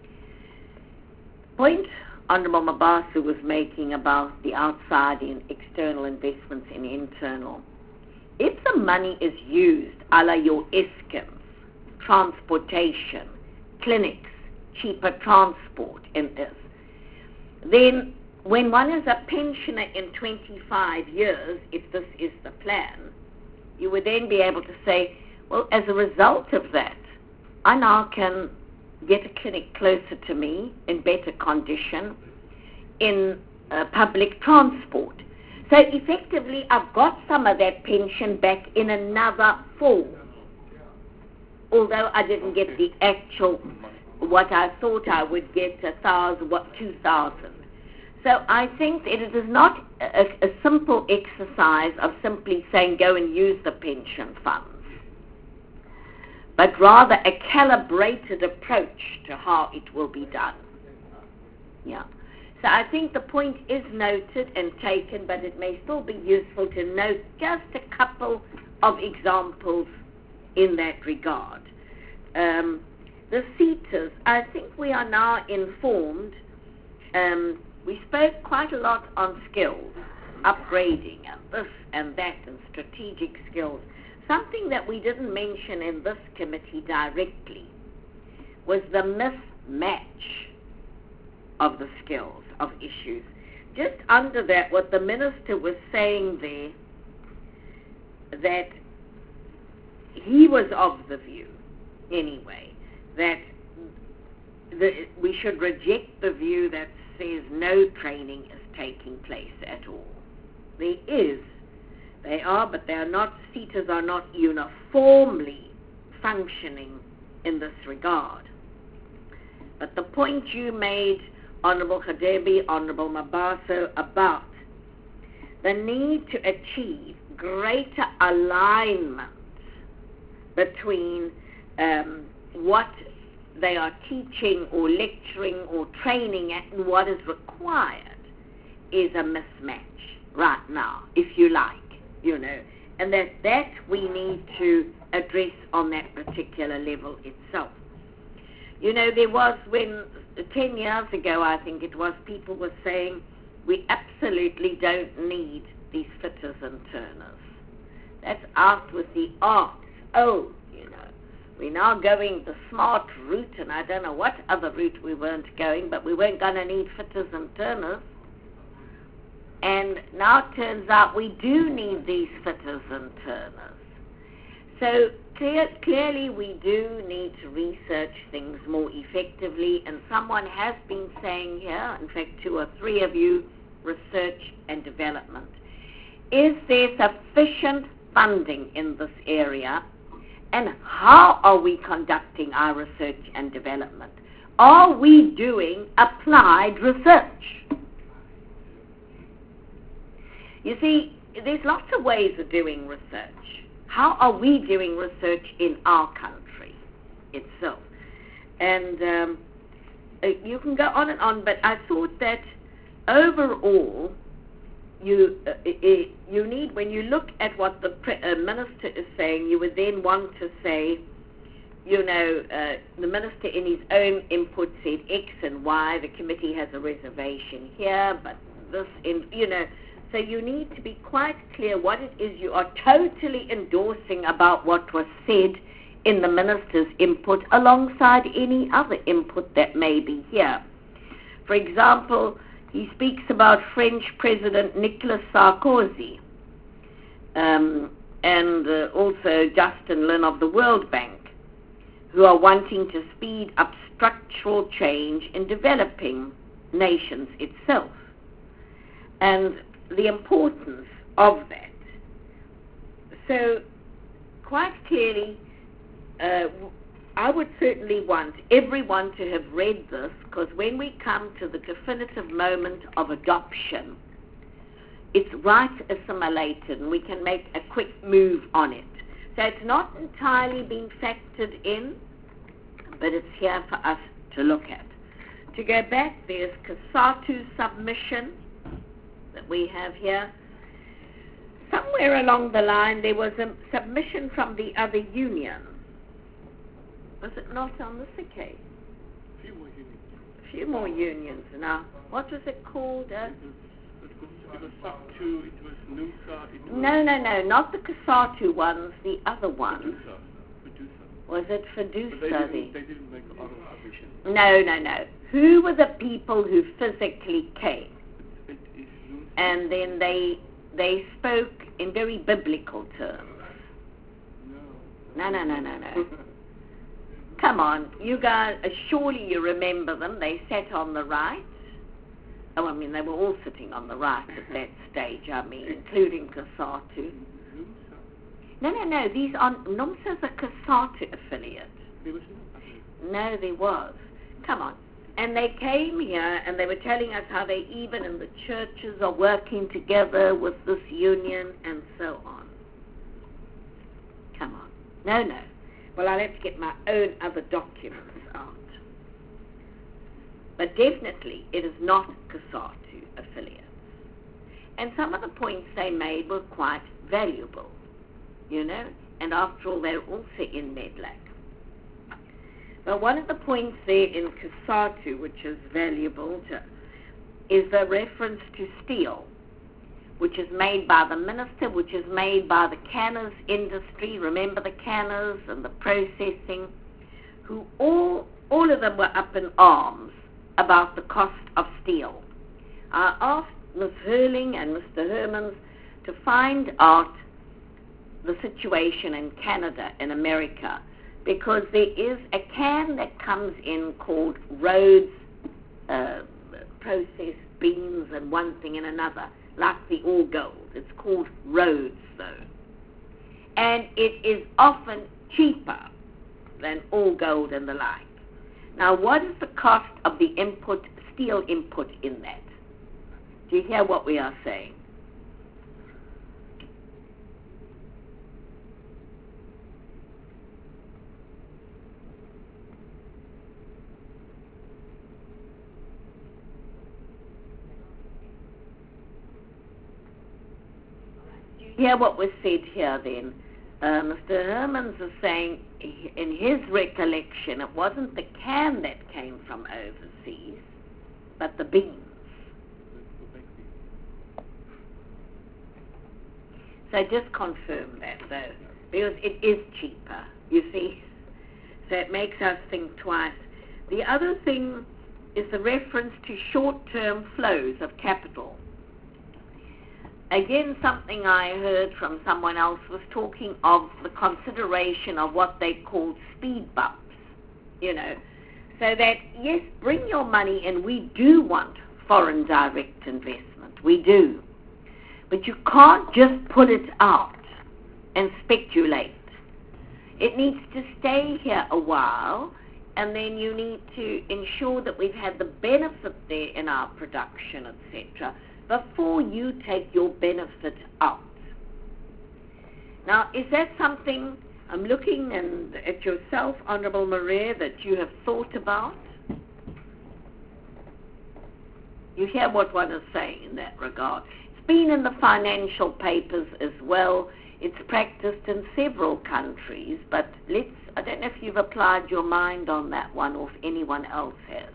Point Honorable Mabaso was making about the outside and external investments in internal. If the money is used a la your Eskom's, transportation, clinics, cheaper transport in this, then when one is a pensioner in 25 years, if this is the plan, you would then be able to say, well, as a result of that, I now can get a clinic closer to me in better condition in public transport. So effectively, I've got some of that pension back in another form, although I didn't get the actual, what I thought I would get, 2,000. So I think that it is not a simple exercise of simply saying go and use the pension funds, but rather a calibrated approach to how it will be done. Yeah. So I think the point is noted and taken, but it may still be useful to note just a couple of examples in that regard. The SETAs, I think we are now informed. We spoke quite a lot on skills, upgrading, and this and that, and strategic skills. Something that we didn't mention in this committee directly was the mismatch of the skills, of issues. Just under that, what the minister was saying there, that he was of the view, anyway, that we should reject the view that says no training is taking place at all. There is. They are, but they are not, SETAs are not uniformly functioning in this regard. But the point you made, Honorable Hadebe, Honorable Mabaso, about the need to achieve greater alignment between what they are teaching or lecturing or training at and what is required is a mismatch right now, if you like, and that we need to address on that particular level itself. There was, when 10 years ago, I think it was, people were saying we absolutely don't need these fitters and turners. That's out with the arts. We're now going the smart route, and I don't know what other route we weren't going, but we weren't going to need fitters and turners. And now it turns out we do need these fitters and turners. So clearly we do need to research things more effectively, and someone has been saying here, in fact 2 or 3 of you, research and development. Is there sufficient funding in this area? And how are we conducting our research and development? Are we doing applied research? You see, there's lots of ways of doing research. How are we doing research in our country itself? And you can go on and on, but I thought that overall, you need, when you look at what the minister is saying, you would then want to say, the minister in his own input said X and Y, the committee has a reservation here, but this, so you need to be quite clear what it is you are totally endorsing about what was said in the minister's input alongside any other input that may be here. For example, he speaks about French President Nicolas Sarkozy and also Justin Lin of the World Bank, who are wanting to speed up structural change in developing nations itself, and the importance of that. So quite clearly, I would certainly want everyone to have read this, because when we come to the definitive moment of adoption, it's right assimilated and we can make a quick move on it. So it's not entirely been factored in, but it's here for us to look at. To go back, there's COSATU submission that we have here. Somewhere along the line, there was a submission from the other union. Was it not on this occasion? A few more unions. Now, what was it called? It was SACTU, it was NUMSA, it was... No, not the COSATU ones, the other one. FEDUSA. Was it FEDUSA? They didn't make a lot of submission. No. Who were the people who physically came? It is NUMSA. And then they spoke in very biblical terms. No. Come on, you guys, surely you remember them. They sat on the right. Oh, I mean, they were all sitting on the right at that stage, including COSATU. No, these are, NUMSA's a COSATU affiliate. No, there was. Come on. And they came here and they were telling us how they even in the churches are working together with this union and so on. Come on. No. Well, I'll have to get my own other documents out. But definitely it is not COSATU affiliates. And some of the points they made were quite valuable, and after all, they're also in MEDLAC. But one of the points there in COSATU, which is valuable, is the reference to steel, which is made by the minister, which is made by the canners industry. Remember the canners and the processing, who all of them were up in arms about the cost of steel. I asked Ms. Hurling and Mr. Hermans to find out the situation in Canada and America, because there is a can that comes in called Rhodes processed beans and one thing and another, like the all gold. It's called Rhodes, though. And it is often cheaper than all gold and the like. Now, what is the cost of the steel input in that? Do you hear what we are saying? Hear what was said here then. Mr. Hermans is saying, in his recollection, it wasn't the can that came from overseas, but the beans. So just confirm that, though, because it is cheaper, you see. So it makes us think twice. The other thing is the reference to short-term flows of capital. Again, something I heard from someone else was talking of the consideration of what they called speed bumps, so that, yes, bring your money in. We do want foreign direct investment. We do. But you can't just put it out and speculate. It needs to stay here a while, and then you need to ensure that we've had the benefit there in our production, etc., before you take your benefit out. Now, is that something, I'm looking at yourself, Honourable Maria, that you have thought about? You hear what one is saying in that regard. It's been in the financial papers as well. It's practiced in several countries, but I don't know if you've applied your mind on that one or if anyone else has.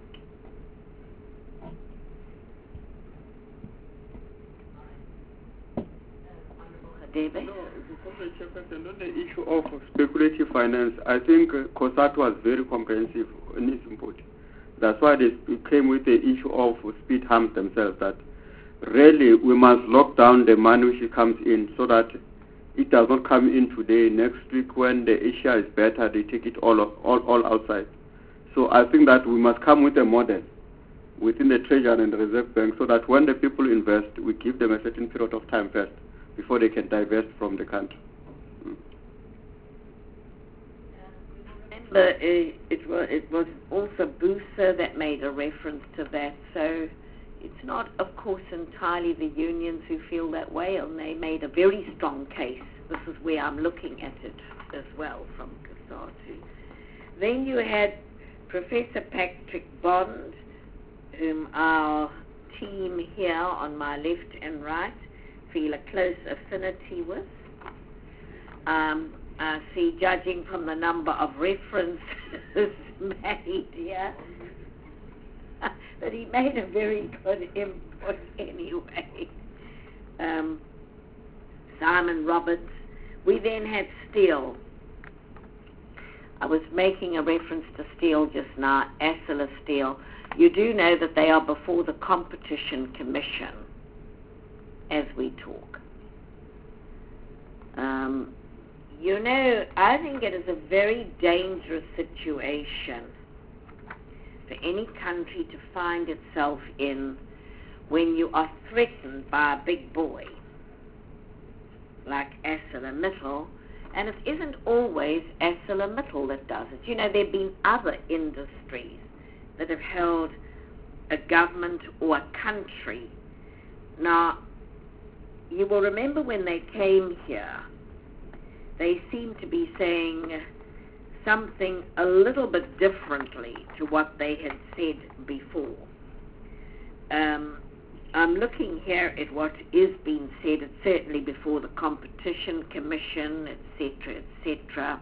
David? No, on the issue of speculative finance, I think COSATU was very comprehensive in its input. That's why they came with the issue of speed humps themselves, that really we must lock down the money which comes in so that it does not come in today. Next week when the Asia is better, they take it all outside. So I think that we must come with a model within the Treasury and the Reserve Bank so that when the people invest, we give them a certain period of time first before they can divest from the country. Remember, it was also Busa that made a reference to that, so it's not, of course, entirely the unions who feel that way, and they made a very strong case. This is where I'm looking at it as well from COSATU. Then you had Professor Patrick Bond, whom our team here on my left and right feel a close affinity with. I see, judging from the number of references made here, that he made a very good input anyway. Simon Roberts. We then had steel. I was making a reference to steel just now, Acela Steel. You do know that they are before the Competition Commission as we talk. You know, I think it is a very dangerous situation for any country to find itself in when you are threatened by a big boy like ArcelorMittal, and it isn't always ArcelorMittal that does it. You know, there have been other industries that have held a government or a country. Now, you will remember when they came here, they seemed to be saying something a little bit differently to what they had said before. I'm looking here at what is being said. It's certainly before the Competition Commission, etc., etc.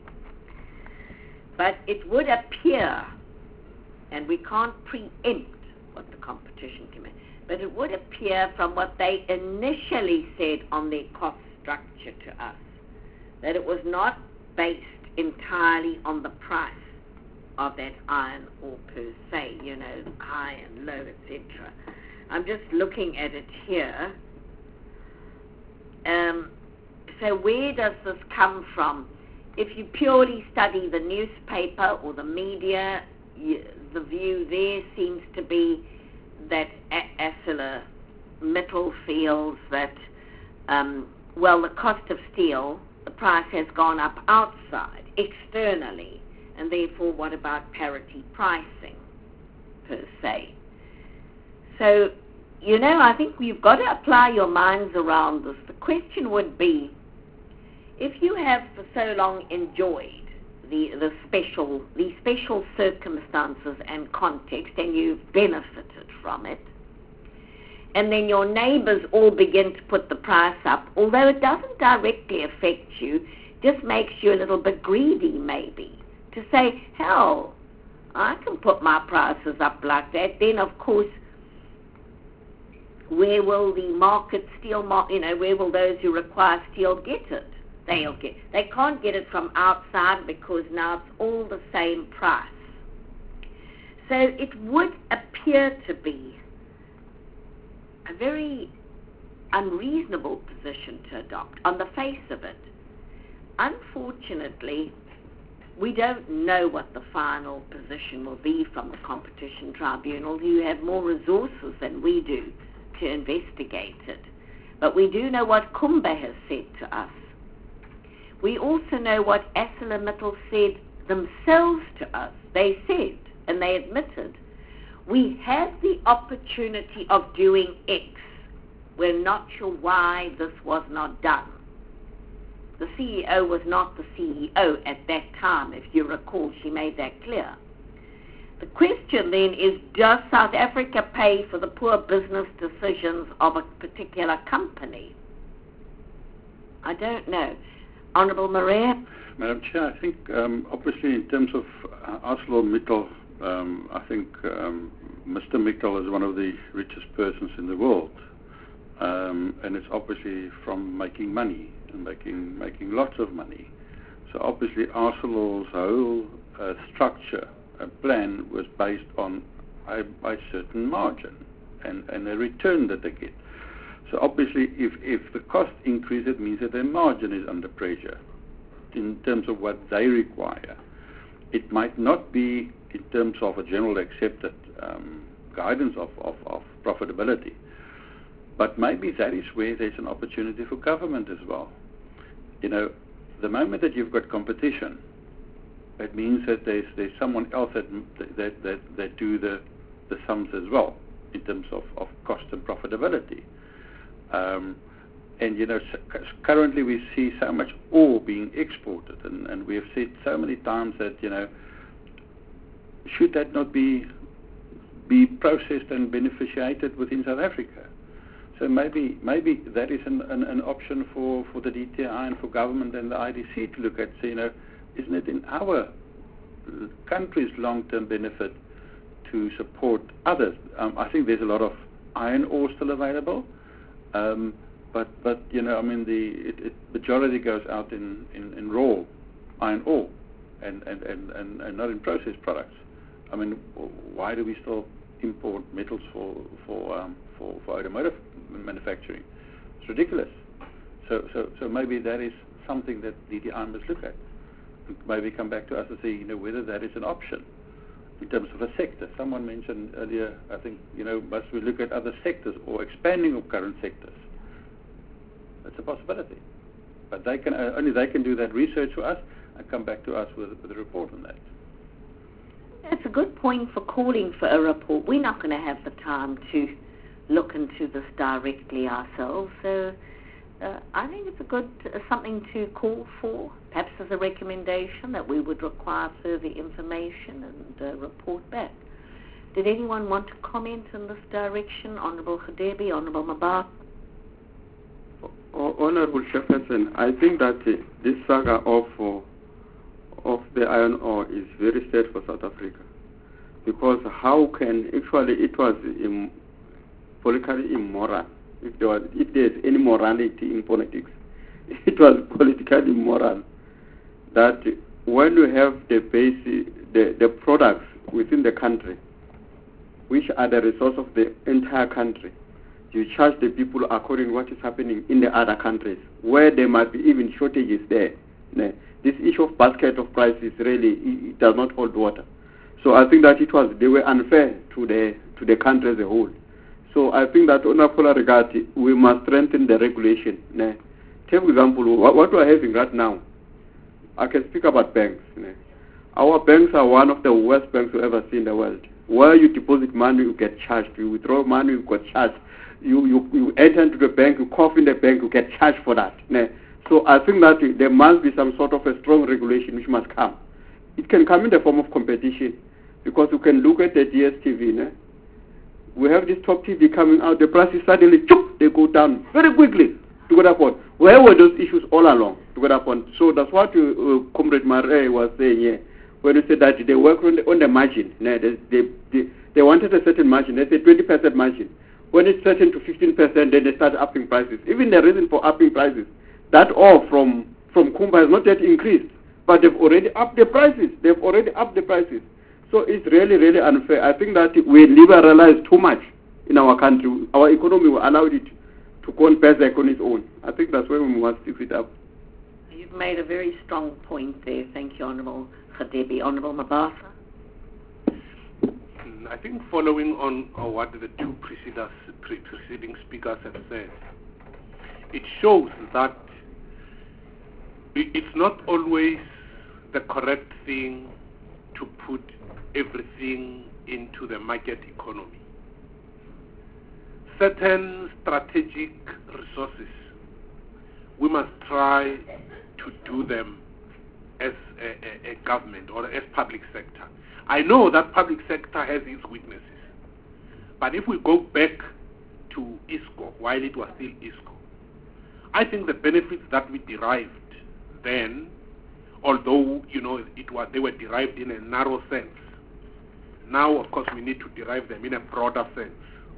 But it would appear, and we can't preempt what the Competition Commission, but it would appear from what they initially said on their cost structure to us, that it was not based entirely on the price of that iron ore per se, you know, high and low, etc. I'm just looking at it here. So where does this come from? If you purely study the newspaper or the media, the view there seems to be that ArcelorMittal feels that, well, the cost of steel, the price has gone up outside, externally, and therefore what about parity pricing per se? So, you know, I think you've got to apply your minds around this. The question would be, if you have for so long enjoyed the special circumstances and context, and you've benefited from it, and then your neighbors all begin to put the price up, although it doesn't directly affect you, just makes you a little bit greedy maybe, to say, hell, I can put my prices up like that. Then, of course, where will the where will those who require steel get it? They can't get it from outside because now it's all the same price. So it would appear to be a very unreasonable position to adopt on the face of it. Unfortunately, we don't know what the final position will be from the Competition Tribunal, who have more resources than we do to investigate it. But we do know what Kumba has said to us. We also know what ArcelorMittal said themselves to us. They said, and they admitted, we had the opportunity of doing X. We're not sure why this was not done. The CEO was not the CEO at that time, if you recall, she made that clear. The question then is, does South Africa pay for the poor business decisions of a particular company? I don't know. Honourable Maria? Madam Chair, I think obviously in terms of ArcelorMittal, I think Mr. Mittal is one of the richest persons in the world. And it's obviously from making money and making lots of money. So obviously Arcelor's whole structure plan was based on a certain margin and a return that they get. So obviously if the cost increases, it means that their margin is under pressure in terms of what they require. It might not be in terms of a general accepted guidance of profitability, but maybe that is where there's an opportunity for government as well. You know, the moment that you've got competition, it means that there's someone else that do the sums as well in terms of cost and profitability. And you know, currently we see so much ore being exported, and we have said so many times that, you know, should that not be processed and beneficiated within South Africa? So maybe that is an option for the DTI and for government and the IDC to look at. So, isn't it in our country's long-term benefit to support others? I think there's a lot of iron ore still available, but the majority goes out in raw iron ore and not in processed products. I mean, why do we still import metals for automotive manufacturing? It's ridiculous. So maybe that is something that DTI must look at. Maybe come back to us and say, whether that is an option in terms of a sector. Someone mentioned earlier, I think, must we look at other sectors or expanding of current sectors? That's a possibility. But they can only they can do that research for us and come back to us with a report on that. It's a good point for calling for a report. We're not going to have the time to look into this directly ourselves, so I think it's a good something to call for, perhaps as a recommendation that we would require further information and report back. Did anyone want to comment in this direction? Honourable Khadebi, Honourable Mabasa? Honourable Chairperson, I think that this saga of the iron ore is very sad for South Africa, because how can actually it was politically immoral. If there's any morality in politics, it was politically immoral that when you have the products within the country, which are the resource of the entire country, you charge the people according to what is happening in the other countries, where there might be even shortages there. This issue of basket of prices really it does not hold water. So I think that they were unfair to the country as a whole. So I think that on a polar regard, we must strengthen the regulation. Take for example, what we are having right now, I can speak about banks. Our banks are one of the worst banks you ever see in the world. Where you deposit money, you get charged. You withdraw money, you get charged. You enter into the bank, you cough in the bank, you get charged for that. So I think that there must be some sort of a strong regulation which must come. It can come in the form of competition, because you can look at the DSTV. We have this top TV coming out, the prices suddenly, they go down very quickly. To get upon, where were those issues all along? To get upon, so that's what Comrade Mare was saying here, when you said that they work on the margin. They wanted a certain margin. They said 20% margin. When it's certain to 15%, then they start upping prices. Even the reason for upping prices, that ore from Kumba has not yet increased, but they've already upped the prices. So it's really, really unfair. I think that we liberalize too much in our country. Our economy will allow it to go and pass on its own. I think that's where we must fix it up. You've made a very strong point there. Thank you, Honourable Khadebi. Honourable Mabasa? I think following on what the two preceding speakers have said, it shows that it's not always the correct thing to put everything into the market economy. Certain strategic resources, we must try to do them as a government or as public sector. I know that public sector has its weaknesses, but if we go back to ISCO, while it was still ISCO, I think the benefits that we derived then, although they were derived in a narrow sense, now of course we need to derive them in a broader sense.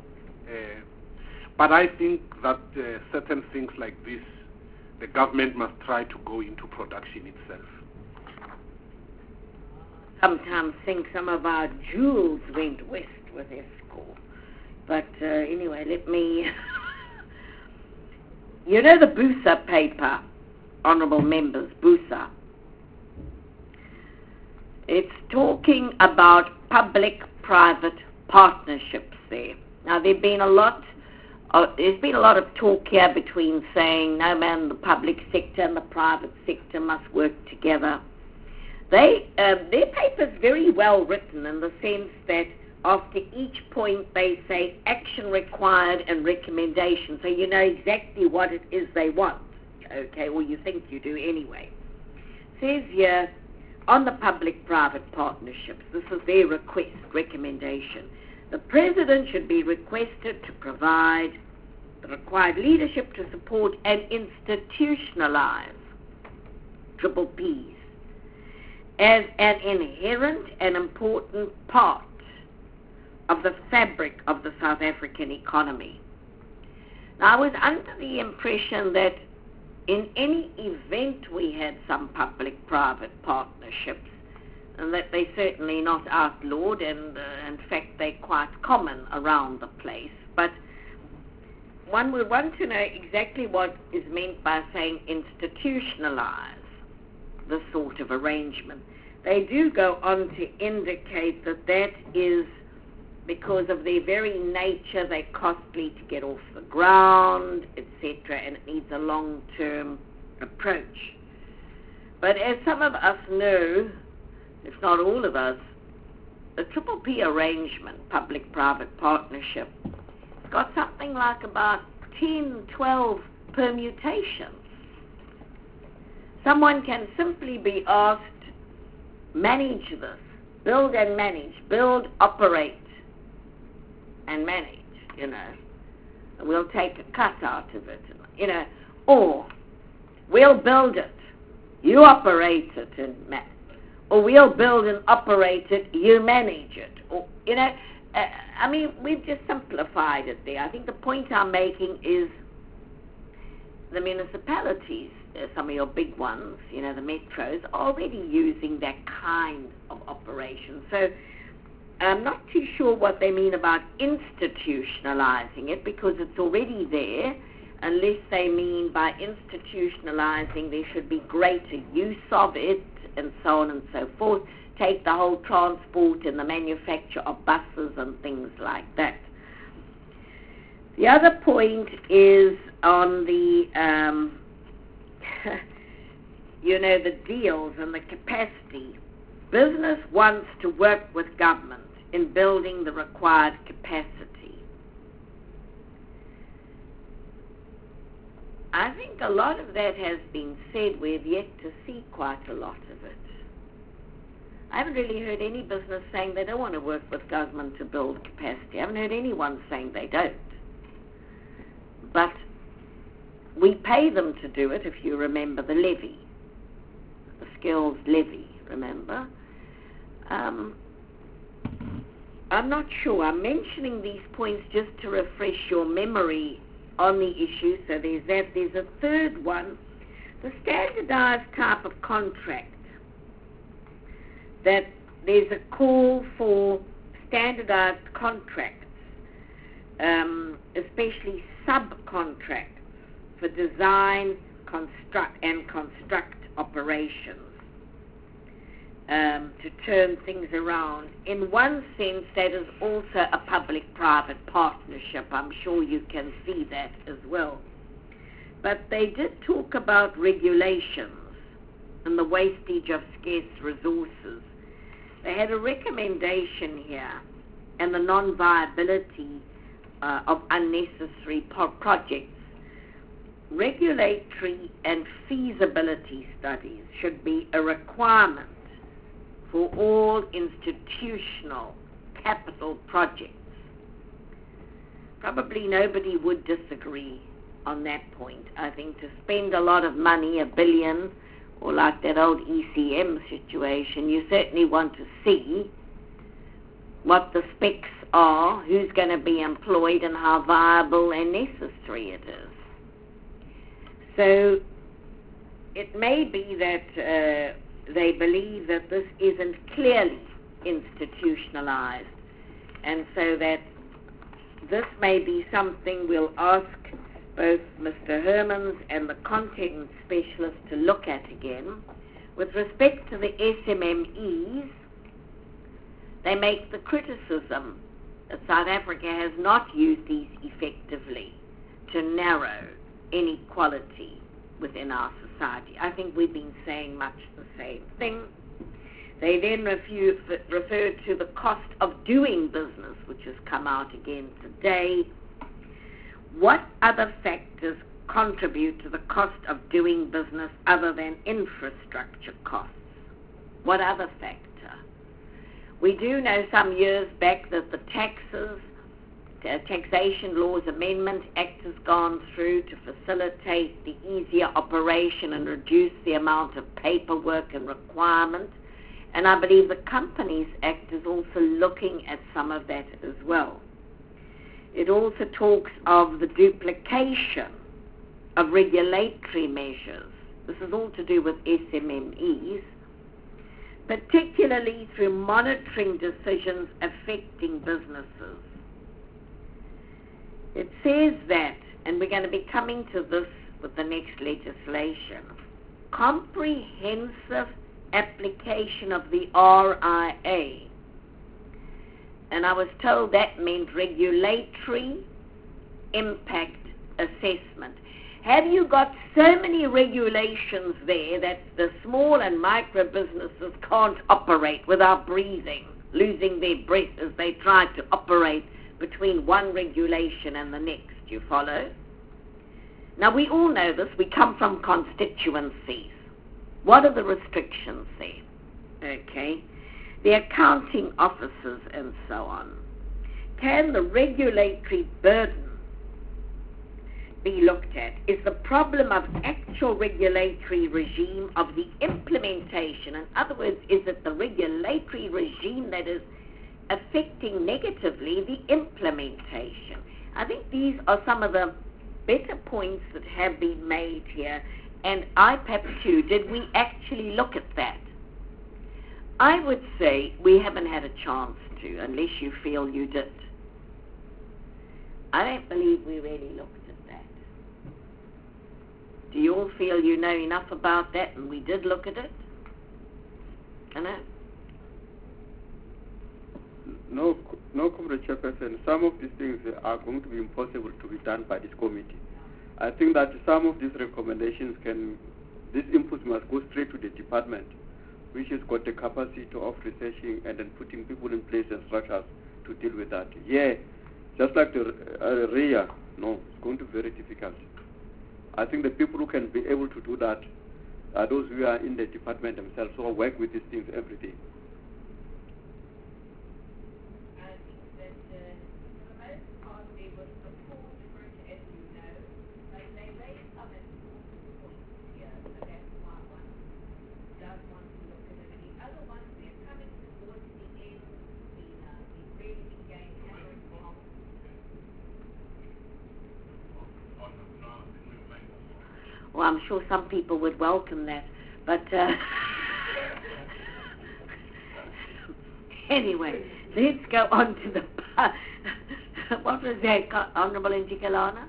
But I think that certain things like this, the government must try to go into production itself. Sometimes think some of our jewels went west with ISCO. But anyway, let me... the BUSA paper, honourable members, BUSA. It's talking about public-private partnerships there. Now, there's been a lot of talk here between saying, no man, the public sector and the private sector must work together. Their paper is very well written in the sense that after each point they say action required and recommendation, so you know exactly what it is they want, okay, or you think you do anyway. It says here, on the public-private partnerships, this is their recommendation. The President should be requested to provide the required leadership to support and institutionalize triple Ps as an inherent and important part of the fabric of the South African economy. Now, I was under the impression that in any event we had some public-private partnerships, and that they're certainly not outlawed, and in fact they're quite common around the place. But one would want to know exactly what is meant by saying institutionalize this sort of arrangement. They do go on to indicate that that is because of their very nature, they're costly to get off the ground, etc., and it needs a long-term approach. But as some of us know, if not all of us, the Triple P arrangement, public-private partnership, it's got something like about 10, 12 permutations. Someone can simply be asked, manage this, build and manage, build, operate, and manage, and we'll take a cut out of it, or we'll build it, you operate it, and or we'll build and operate it, you manage it, or, we've just simplified it there. I think the point I'm making is the municipalities, some of your big ones, the metros, are already using that kind of operation. So I'm not too sure what they mean about institutionalizing it, because it's already there, unless they mean by institutionalizing there should be greater use of it, and so on and so forth. Take the whole transport and the manufacture of buses and things like that. The other point is on the, the deals and the capacity. Business wants to work with government in building the required capacity. I think a lot of that has been said. We've yet to see quite a lot of it. I haven't really heard any business saying they don't want to work with government to build capacity. I haven't heard anyone saying they don't. But we pay them to do it, if you remember the levy, the skills levy, remember? I'm not sure. I'm mentioning these points just to refresh your memory on the issue. So there's that. There's a third one, the standardized type of contract, that there's a call for standardized contracts, especially subcontracts for design, construct operations, to turn things around. In one sense, that is also a public-private partnership. I'm sure you can see that as well. But they did talk about regulations and the wastage of scarce resources. They had a recommendation here, and the non-viability of unnecessary projects. Regulatory and feasibility studies should be a requirement for all institutional capital projects. Probably nobody would disagree on that point. I think to spend a lot of money, $1 billion, or like that old ECM situation, you certainly want to see what the specs are, who's going to be employed, and how viable and necessary it is. So it may be that they believe that this isn't clearly institutionalized, and so that this may be something we'll ask both Mr. Hermans and the content specialist to look at again. With respect to the SMMEs, they make the criticism that South Africa has not used these effectively to narrow inequality within our society. I think we've been saying much the same thing. They then refer to the cost of doing business, which has come out again today. What other factors contribute to the cost of doing business other than infrastructure costs? What other factor? We do know some years back that the Taxation Laws Amendment Act has gone through to facilitate the easier operation and reduce the amount of paperwork and requirement. And I believe the Companies Act is also looking at some of that as well. It also talks of the duplication of regulatory measures. This is all to do with SMMEs, particularly through monitoring decisions affecting businesses. It says that, and we're going to be coming to this with the next legislation, comprehensive application of the RIA. And I was told that meant regulatory impact assessment. Have you got so many regulations there that the small and micro businesses can't operate without breathing, losing their breath as they try to operate between one regulation and the next? You follow? Now, we all know this. We come from constituencies. What are the restrictions there? Okay. The accounting officers and so on. Can the regulatory burden be looked at? Is the problem of actual regulatory regime, of the implementation? In other words, is it the regulatory regime that is affecting negatively the implementation? I think these are some of the better points that have been made here, and IPAP 2, did we actually look at that? I would say we haven't had a chance to, unless you feel you did. I don't believe we really looked at that. Do you all feel you know enough about that and we did look at it? I know. No, Comrade Chairperson, some of these things are going to be impossible to be done by this committee. I think that some of these recommendations these inputs must go straight to the department, which has got the capacity of researching and then putting people in place and structures to deal with that. Yeah, just like the RIA, no, it's going to be very difficult. I think the people who can be able to do that are those who are in the department themselves, who work with these things every day. Well, I'm sure some people would welcome that, but anyway, let's go on to the what was that, Honourable Njikalana?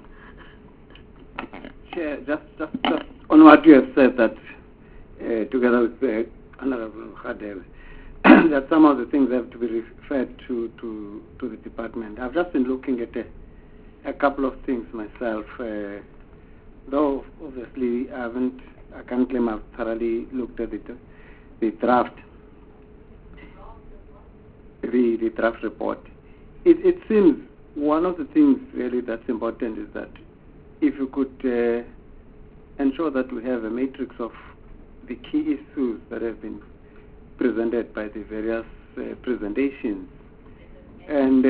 Chair, just on what you have said, that together with Honourable Khadev, that some of the things have to be referred to the department. I've just been looking at a couple of things myself. Though obviously I can't claim I've thoroughly looked at the draft report. It seems one of the things really that's important is that if you could ensure that we have a matrix of the key issues that have been presented by the various presentations, and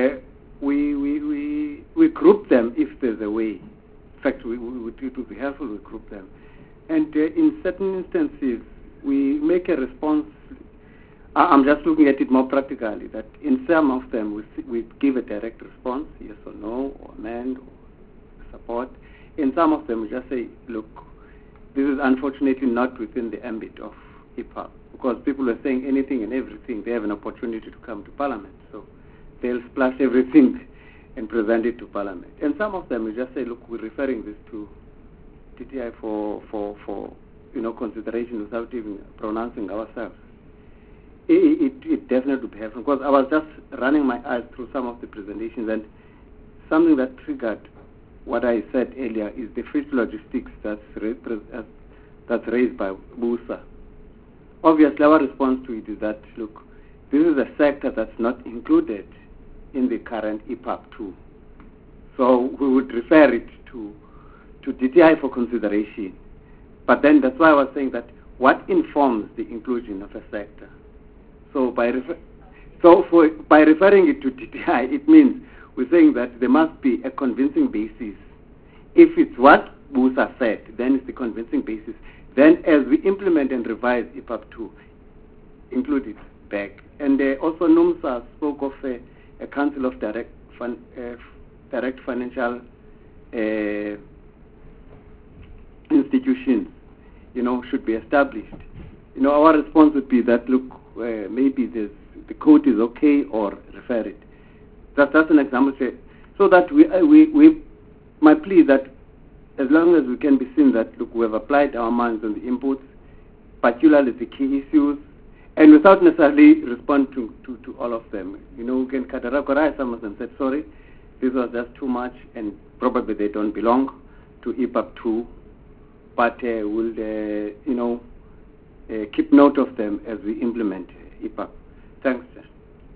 we group them if there's a way. In fact, it would be helpful to group them. And in certain instances, we make a response. I'm just looking at it more practically, that in some of them we give a direct response, yes or no, or amend, or support. In some of them we just say, look, this is unfortunately not within the ambit of IPAP, because people are saying anything and everything. They have an opportunity to come to Parliament, so they'll splash everything and present it to Parliament. And some of them we just say, look, we're referring this to TTI for consideration without even pronouncing ourselves. It definitely would be helpful, because I was just running my eyes through some of the presentations, and something that triggered what I said earlier is the fish logistics that's raised by BUSA. Obviously, our response to it is that, look, this is a sector that's not included in the current IPAP 2. So we would refer it to DTI for consideration. But then that's why I was saying that what informs the inclusion of a sector. So by referring it to TTI, it means we're saying that there must be a convincing basis. If it's what Busa said, then it's the convincing basis. Then as we implement and revise IPAP 2, include it back. And also NUMSA spoke of a Council of Direct Financial institutions, should be established. Our response would be that, look, maybe the code is okay, or refer it. That's an example. So that my plea that as long as we can be seen that, look, we have applied our minds on the inputs, particularly the key issues, and without necessarily responding to all of them. We can categorize some of them, said, sorry, this was just too much, and probably they don't belong to IPAP 2, but we'll, keep note of them as we implement IPAP. Thanks, sir.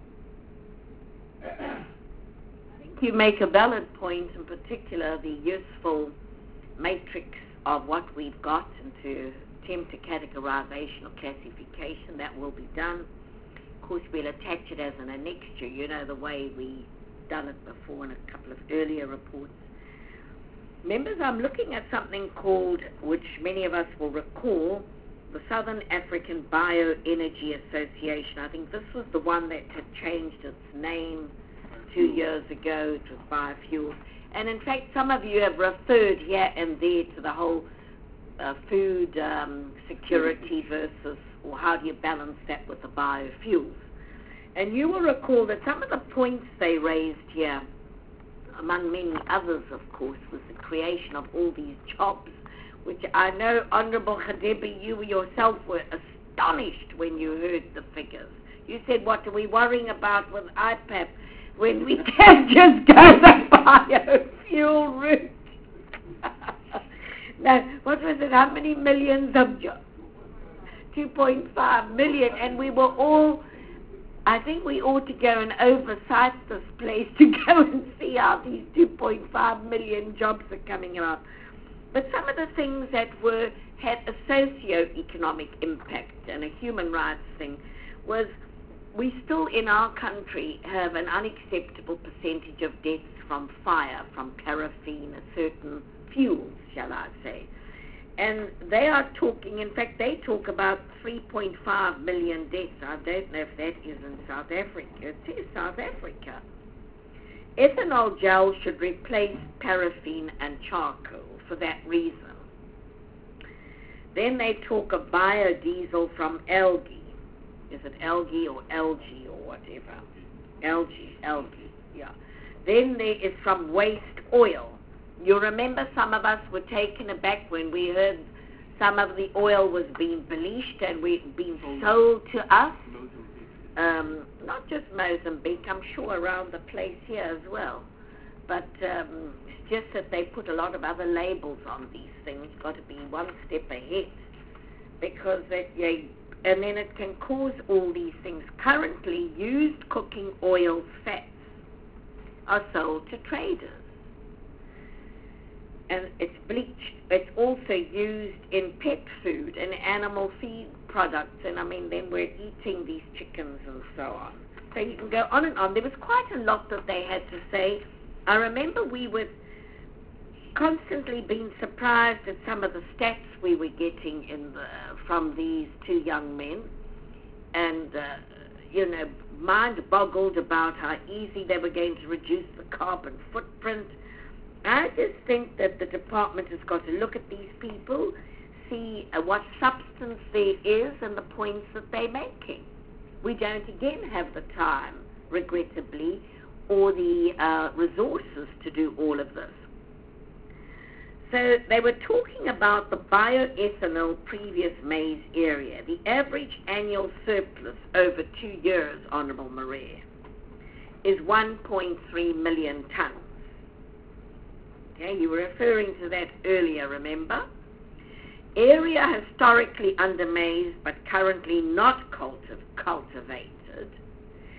I think you make a valid point, in particular the useful matrix of what we've got, and to attempt a categorization or classification. That will be done. Of course, we'll attach it as an annexure, the way we've done it before in a couple of earlier reports. Members, I'm looking at something called, which many of us will recall, the Southern African Bioenergy Association. I think this was the one that had changed its name 2 years ago. It was biofuels. And in fact, some of you have referred here and there to the whole food security versus, or how do you balance that with the biofuels. And you will recall that some of the points they raised here, among many others, of course, was the creation of all these jobs, which I know, Honourable Khadebi, you yourself were astonished when you heard the figures. You said, what are we worrying about with IPAP when we can just go the biofuel route? Now, what was it? How many millions of jobs? 2.5 million, and we were all, I think we ought to go and oversight this place to go and see how these 2.5 million jobs are coming around. But some of the things that had a socio-economic impact and a human rights thing was, we still in our country have an unacceptable percentage of deaths from fire, from paraffin, a certain fuels, shall I say. And they are talking, in fact, they talk about 3.5 million deaths. I don't know if that is in South Africa. It is South Africa. Ethanol gel should replace paraffin and charcoal for that reason. Then they talk of biodiesel from algae. Is it algae or algae or whatever? Algae, yeah. Then there is from waste oil. You remember some of us were taken aback when we heard some of the oil was being bleached and being sold to us. Not just Mozambique, I'm sure around the place here as well. But it's just that they put a lot of other labels on these things. Got to be one step ahead, because and then it can cause all these things. Currently, used cooking oil fats are sold to traders. And it's bleached. It's also used in pet food and animal feed products. And then we're eating these chickens and so on. So you can go on and on. There was quite a lot that they had to say. I remember we were constantly being surprised at some of the stats we were getting from these two young men. And, mind boggled about how easy they were going to reduce the carbon footprint. I just think that the department has got to look at these people, see what substance there is and the points that they're making. We don't again have the time, regrettably, or the resources to do all of this. So they were talking about the bioethanol previous maize area. The average annual surplus over 2 years, Honourable Maria, is 1.3 million tonnes. Okay, you were referring to that earlier, remember? Area historically under maize but currently not cultivated.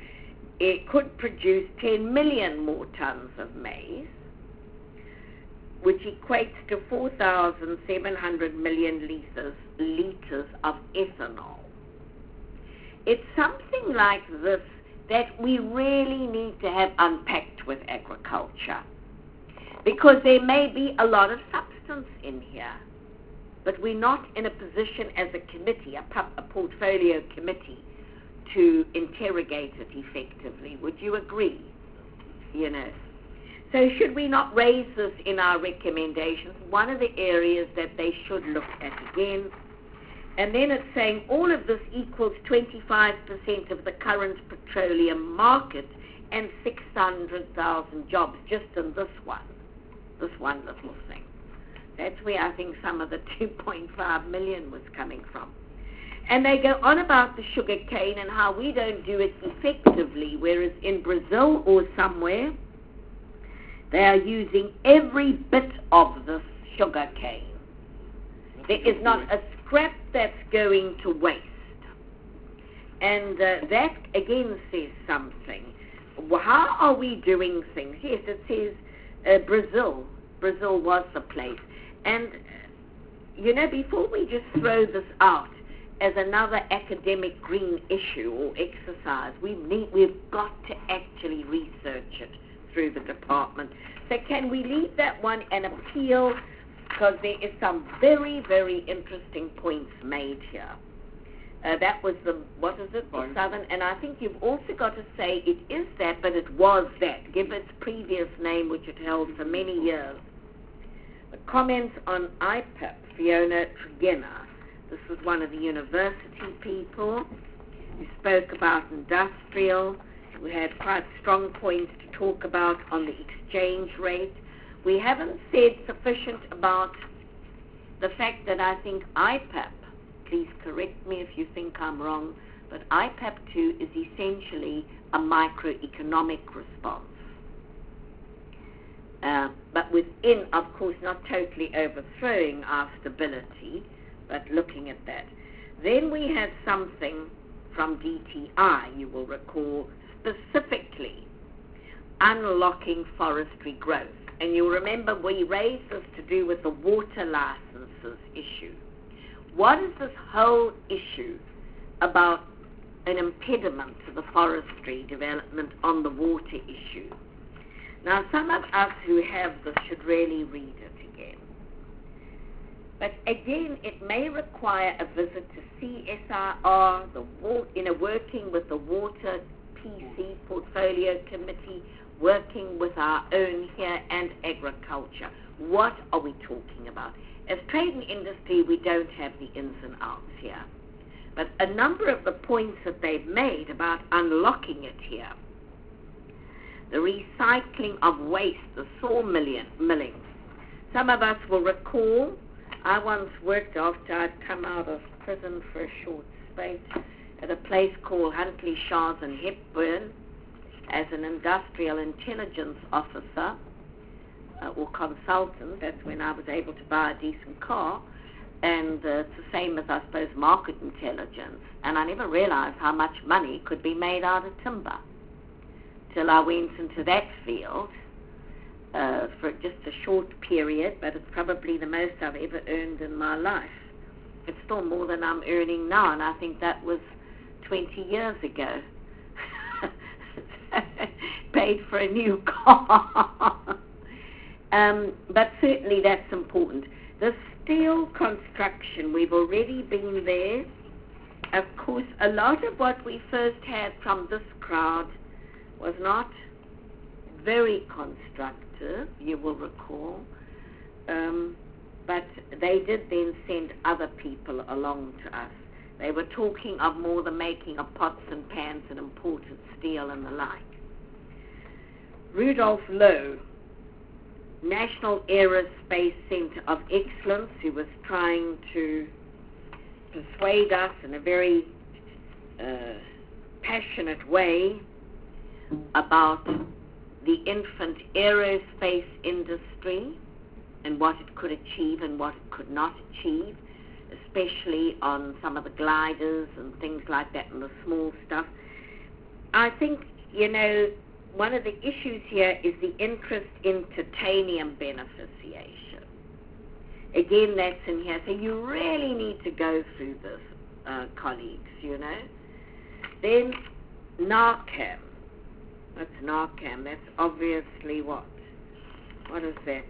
It could produce 10 million more tonnes of maize. which equates to 4,700 million liters of ethanol. It's something like this that we really need to have unpacked with agriculture, because there may be a lot of substance in here, but we're not in a position as a committee, a portfolio committee, to interrogate it effectively. Would you agree? You know. So should we not raise this in our recommendations? One of the areas that they should look at again. And then it's saying all of this equals 25% of the current petroleum market and 600,000 jobs just in this one little thing. That's where I think some of the 2.5 million was coming from. And they go on about the sugar cane and how we don't do it effectively, whereas in Brazil or somewhere, they are using every bit of this sugar cane. There is not a scrap that's going to waste. And that, again, says something. How are we doing things? Yes, it says Brazil. Brazil was the place. And, you know, before we just throw this out as another academic green issue or exercise, we've got to actually research it through the department. So can we leave that one and appeal, because there is some very, very interesting points made here. That was the Southern, and I think you've also got to say it is that, but it was that. Give its previous name, which it held for many years. The comments on IPAP, Fiona Tregenna. This was one of the university people who spoke about industrial. We had quite strong points to talk about on the exchange rate. We haven't said sufficient about the fact that I think IPAP, please correct me if you think I'm wrong, but IPAP 2 is essentially a microeconomic response. But within, of course, not totally overthrowing our stability, but looking at that. Then we had something from DTI, you will recall, specifically unlocking forestry growth. And you'll remember we raised this to do with the water licenses issue. What is this whole issue about an impediment to the forestry development on the water issue? Now, some of us who have this should really read it again. But again, it may require a visit to CSIR, working with the Water PC Portfolio Committee, working with our own here and agriculture. What are we talking about? As trade and industry, we don't have the ins and outs here. But a number of the points that they've made about unlocking it here, the recycling of waste, the sawmilling. Some of us will recall, I once worked after I'd come out of prison for a short space at a place called Huntley, Shaw's and Hepburn as an industrial intelligence officer or consultant. That's when I was able to buy a decent car. And it's the same as, I suppose, market intelligence. And I never realized how much money could be made out of timber till I went into that field for just a short period, but it's probably the most I've ever earned in my life. It's still more than I'm earning now, and I think that was 20 years ago. Paid for a new car. But certainly that's important. The steel construction, we've already been there. Of course, a lot of what we first had from this crowd was not very constructive, you will recall. But they did then send other people along to us. They were talking of more the making of pots and pans and imported steel and the like. Rudolph Lowe, National Aerospace Center of Excellence, who was trying to persuade us in a very passionate way about the infant aerospace industry and what it could achieve and what it could not achieve, especially on some of the gliders and things like that and the small stuff. I think, one of the issues here is the interest in titanium beneficiation. Again, that's in here. So you really need to go through this, colleagues, you know. Then Narcan. That's Narcan. That's obviously what? What is that?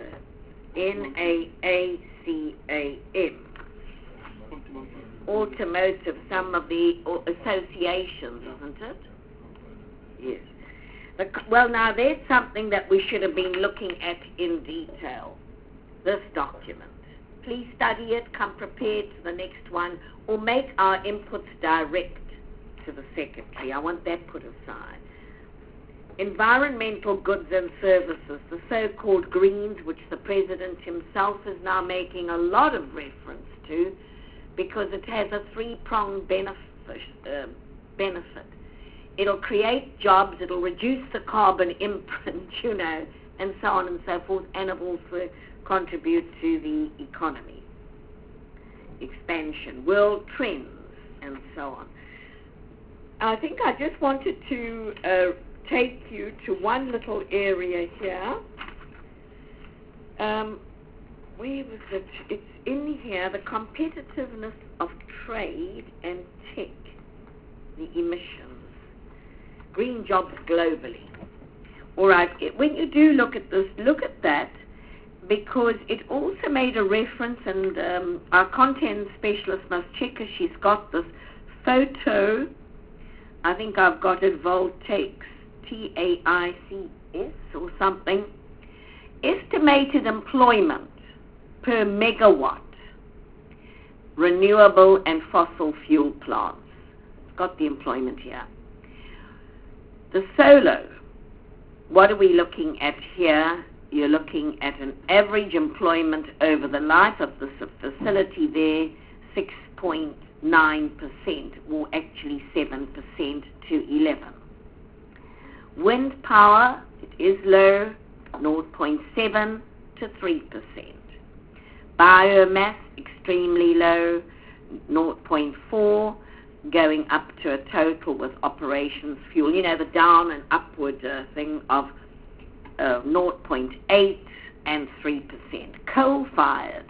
NAACAM. Automotive, some of the associations, isn't it? Yes. Well, now there's something that we should have been looking at in detail. This document. Please study it, come prepared to the next one, or make our inputs direct to the Secretary. I want that put aside. Environmental goods and services, the so-called greens, which the President himself is now making a lot of reference to, because it has a three-pronged benefit. It'll create jobs, it'll reduce the carbon imprint, you know, and so on and so forth, and it will also contribute to the economy, expansion, world trends, and so on. I think I just wanted to take you to one little area here. Where was it? It's in here, the competitiveness of trade and tech, the emissions, green jobs globally. All right, when you do look at this, look at that, because it also made a reference, and our content specialist must check if she's got this photo. I think I've got it, Voltaics, TAICS or something. Estimated employment per megawatt, renewable and fossil fuel plants. It's got the employment here. The solar, what are we looking at here? You're looking at an average employment over the life of the facility there, 6.9%, or actually 7% to 11%. Wind power, it is low, 0.7 to 3%. Biomass, extremely low, 0.4, going up to a total with operations fuel. You know, the down and upward thing of 0.8 and 3%. Coal-fired,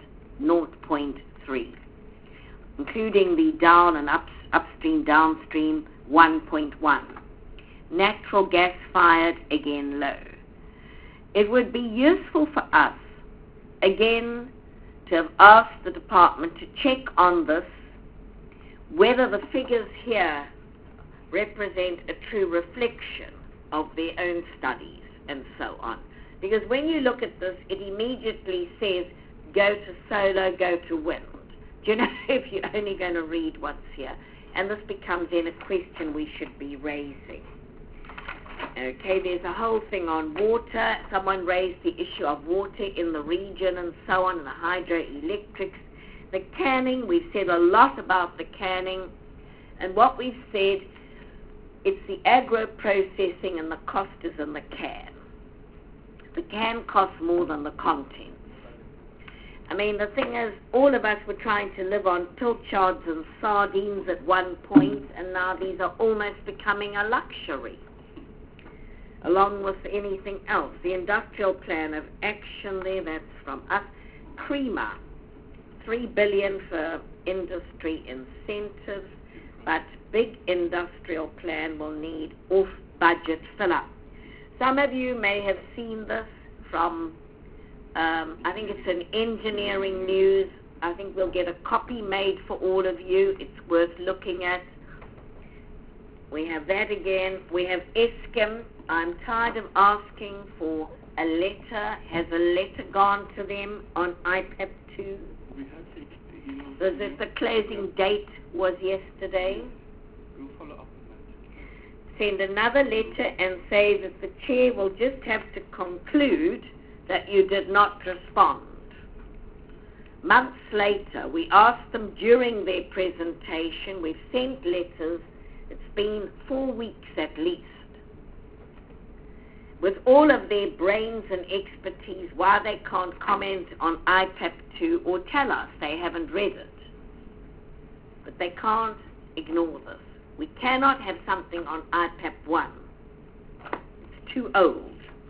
0.3. Including the down and upstream, downstream, 1.1. Natural gas-fired, again low. It would be useful for us, again, to have asked the department to check on this, whether the figures here represent a true reflection of their own studies and so on. Because when you look at this, it immediately says, go to solar, go to wind. Do you know, if you're only going to read what's here? And this becomes then a question we should be raising. Okay, there's a whole thing on water. Someone raised the issue of water in the region and so on, and the hydroelectrics. The canning, we've said a lot about the canning. And what we've said, it's the agro-processing and the cost is in the can. The can costs more than the contents. I mean, the thing is, all of us were trying to live on pilchards and sardines at one point, and now these are almost becoming a luxury, along with anything else. The industrial plan of action there, that's from us. CREMA, $3 billion for industry incentives, but big industrial plan will need off-budget fill-up. Some of you may have seen this from, I think it's in Engineering News. I think we'll get a copy made for all of you. It's worth looking at. We have that again. We have ESCOM. I'm tired of asking for a letter. Has a letter gone to them on IPAP 2? We have it. The closing date was yesterday. We'll follow up on that. Send another letter and say that the chair will just have to conclude that you did not respond. Months later, we asked them during their presentation. We've sent letters. It's been 4 weeks at least. With all of their brains and expertise, why they can't comment on IPAP 2 or tell us they haven't read it. But they can't ignore this. We cannot have something on IPAP 1. too old.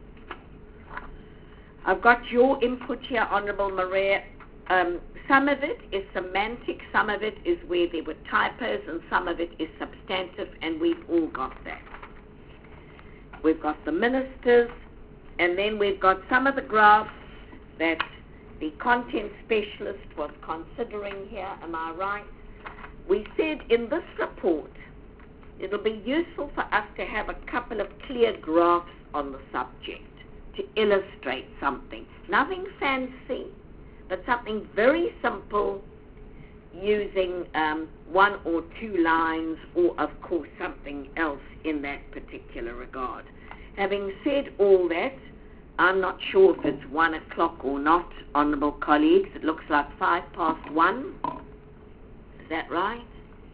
I've got your input here, Honourable Maria. Some of it is semantic, some of it is where there were typos, and some of it is substantive, and we've all got that. We've got the ministers, and then we've got some of the graphs that the content specialist was considering here. Am I right? We said in this report, it'll be useful for us to have a couple of clear graphs on the subject to illustrate something. Nothing fancy, but something very simple using one or two lines, or of course something else in that particular regard. Having said all that, I'm not sure if it's 1 o'clock or not, honourable colleagues. It looks like 1:05. Is that right?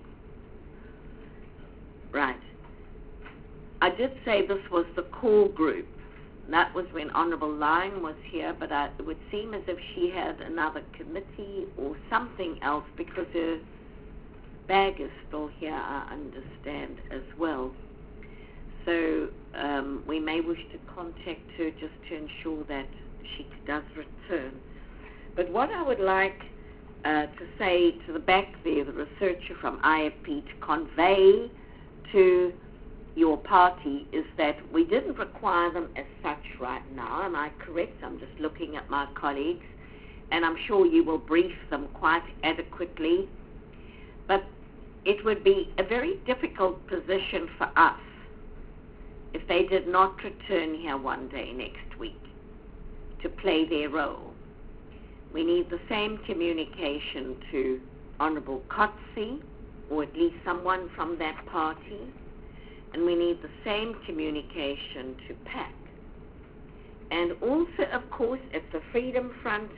Right. I did say this was the core group. That was when Honourable Lying was here, but it would seem as if she had another committee or something else, because her bag is still here, I understand, as well. So we may wish to contact her just to ensure that she does return. But what I would like to say to the back there, the researcher from IFP, to convey to your party, is that we didn't require them as such right now. Am I correct? I'm just looking at my colleagues, and I'm sure you will brief them quite adequately. But it would be a very difficult position for us if they did not return here one day next week to play their role. We need the same communication to Honourable Kotze, or at least someone from that party, and we need the same communication to PAC. And also, of course, at the Freedom Front,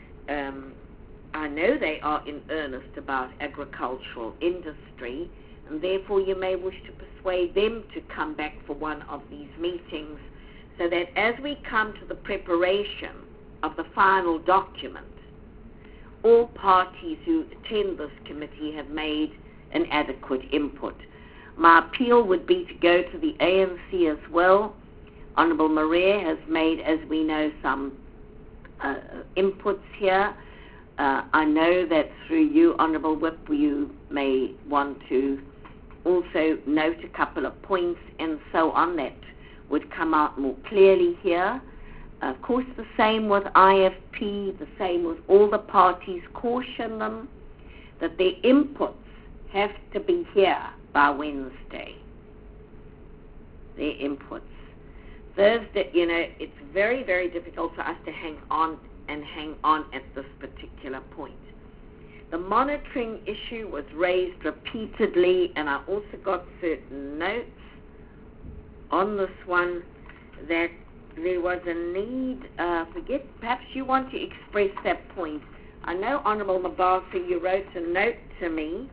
I know they are in earnest about agricultural industry, and therefore you may wish to persuade them to come back for one of these meetings, so that as we come to the preparation of the final document, all parties who attend this committee have made an adequate input. My appeal would be to go to the ANC as well. Honourable Maria has made, as we know, some inputs here. I know that through you, Honourable Whip, you may want to also note a couple of points and so on that would come out more clearly here. Of course, the same with IFP, the same with all the parties. Caution them that their inputs have to be here by Wednesday. Their inputs. Thursday, it's very, very difficult for us to hang on at this particular point. The monitoring issue was raised repeatedly, and I also got certain notes on this one that there was a need, perhaps you want to express that point. I know, Honourable Mabasa, you wrote a note to me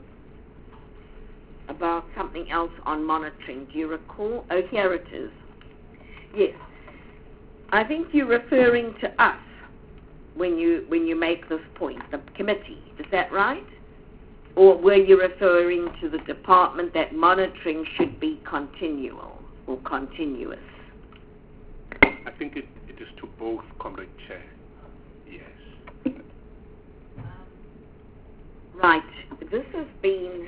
about something else on monitoring. Do you recall? Oh, here it is. Yes. I think you're referring to us when you make this point, the committee. Is that right? Or were you referring to the department that monitoring should be continual or continuous? I think it is to both, Comrade Chair. Yes. Right. This has been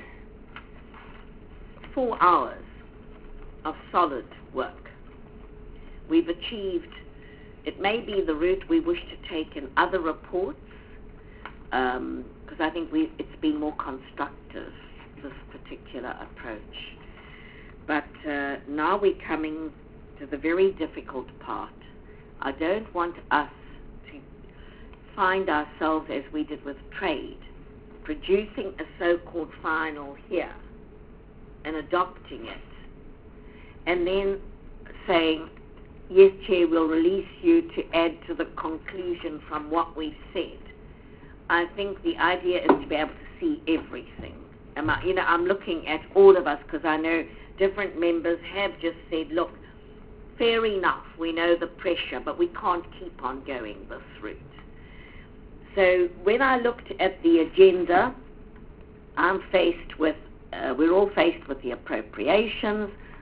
4 hours of solid work. We've achieved, it may be the route we wish to take in other reports, because I think it's been more constructive, this particular approach. But now we're coming to the very difficult part. I don't want us to find ourselves, as we did with trade, producing a so-called final here and adopting it, and then saying, yes, Chair, we'll release you to add to the conclusion from what we've said. I think the idea is to be able to see everything. I'm looking at all of us, because I know different members have just said, look, fair enough, we know the pressure, but we can't keep on going this route. So when I looked at the agenda, we're all faced with the appropriations.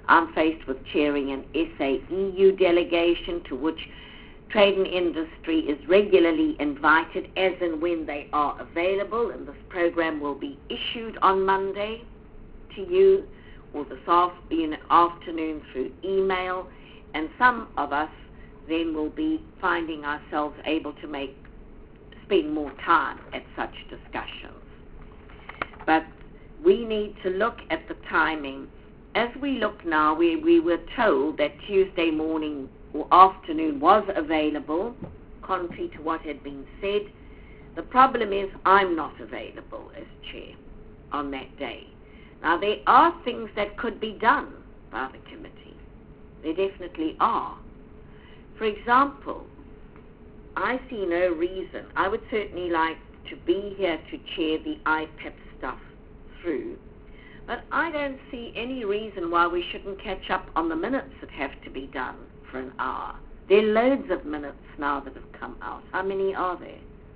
I'm faced with chairing an SA-EU delegation to which trade and industry is regularly invited as and when they are available, and this program will be issued on Monday to you or this afternoon through email, and some of us then will be finding ourselves able to spend more time at such discussions. But we need to look at the timing. As we look now, we were told that Tuesday morning or afternoon was available, contrary to what had been said. The problem is I'm not available as chair on that day. Now, there are things that could be done by the committee. There definitely are. For example, I see no reason. I would certainly like to be here to chair the IPEP stuff through, but I don't see any reason why we shouldn't catch up on the minutes that have to be done for an hour. There are loads of minutes now that have come out. How many are there?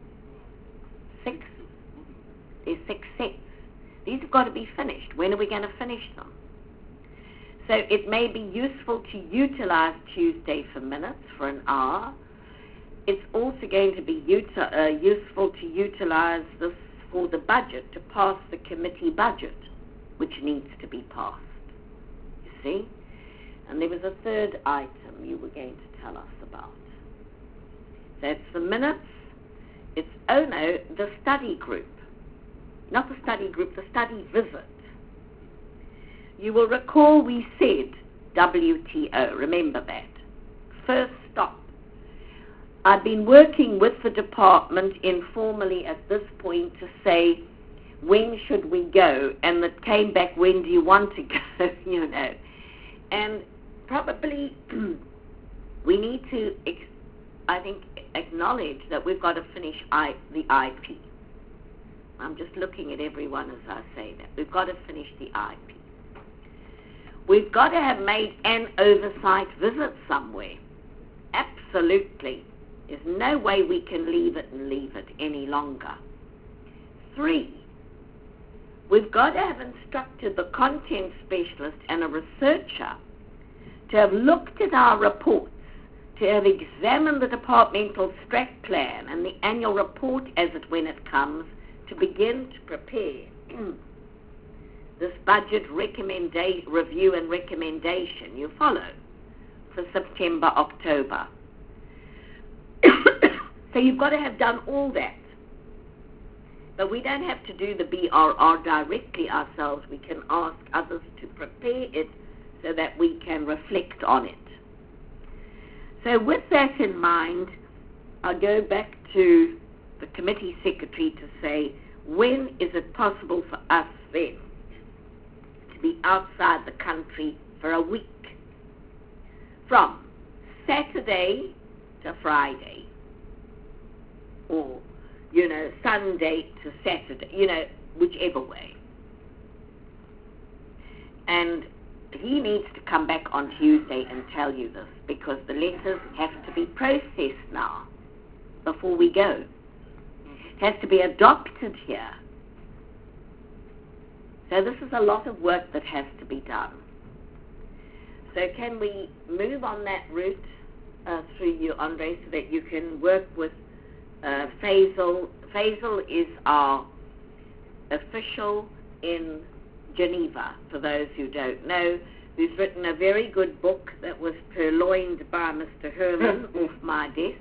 6? There's 6 sets. These have got to be finished. When are we going to finish them? So it may be useful to utilize Tuesday for minutes for an hour. It's also going to be useful to utilize this for the budget, to pass the committee budget, which needs to be passed. You see? And there was a third item you were going to tell us about. That's the minutes. It's, the study group. Not the study group, the study visit. You will recall we said WTO, remember that. First stop. I've been working with the department informally at this point to say, when should we go? And it came back, when do you want to go, And probably we need to, I think, acknowledge that we've got to finish the IP. I'm just looking at everyone as I say that. We've got to finish the IP. We've got to have made an oversight visit somewhere. Absolutely. There's no way we can leave it any longer. 3, we've got to have instructed the content specialist and a researcher to have looked at our reports, to have examined the departmental strat plan and the annual report when it comes, to begin to prepare this budget review and recommendation, you follow, for September, October. So you've got to have done all that. But we don't have to do the BRR directly ourselves. We can ask others to prepare it so that we can reflect on it. So with that in mind, I'll go back to the committee secretary to say, when is it possible for us then to be outside the country for a week? From Saturday to Friday, or, Sunday to Saturday, whichever way. And he needs to come back on Tuesday and tell you this, because the letters have to be processed now before we go. It has to be adopted here. So this is a lot of work that has to be done. So can we move on that route through you, Andre, so that you can work with Faisal. Faisal is our official in Geneva, for those who don't know, who's written a very good book that was purloined by Mr. Herman off my desk.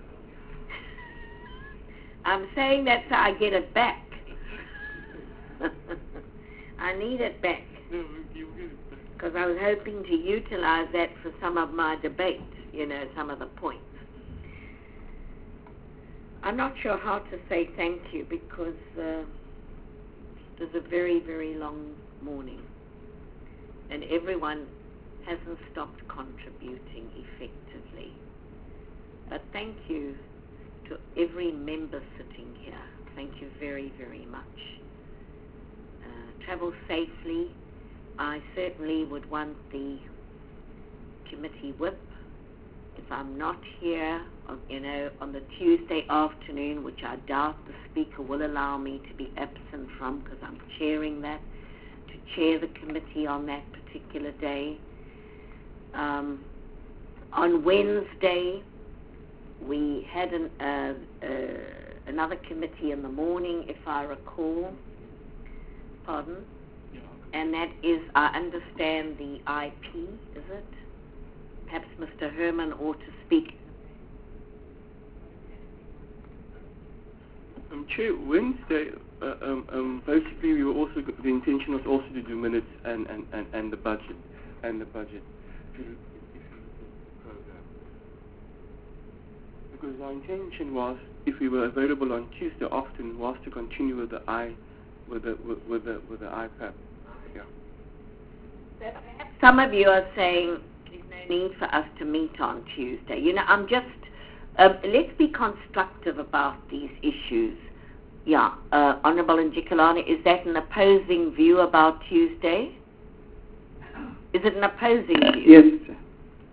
I'm saying that so I get it back. I need it back. Because I was hoping to utilize that for some of my debates, some of the points. I'm not sure how to say thank you, because there's a very, very long morning. And everyone hasn't stopped contributing effectively. But thank you to every member sitting here. Thank you very, very much. Travel safely. I certainly would want the committee whip, if I'm not here, on the Tuesday afternoon, which I doubt the Speaker will allow me to be absent from, because I'm chairing that, to chair the committee on that particular day. On Wednesday, we had another committee in the morning, if I recall. Pardon? Yeah. And that is, I understand, the IP, is it? Perhaps Mr. Herman ought to speak. Chair, Wednesday, basically we were also, the intention was also to do minutes and the budget. Because our intention was, if we were available on Tuesday afternoon, was to continue with the IPAP. Yeah. Some of you are saying there's no need for us to meet on Tuesday. You know, I'm just, let's be constructive about these issues. Yeah, Honourable Njikalani, is that an opposing view about Tuesday? Is it an opposing view? Yes.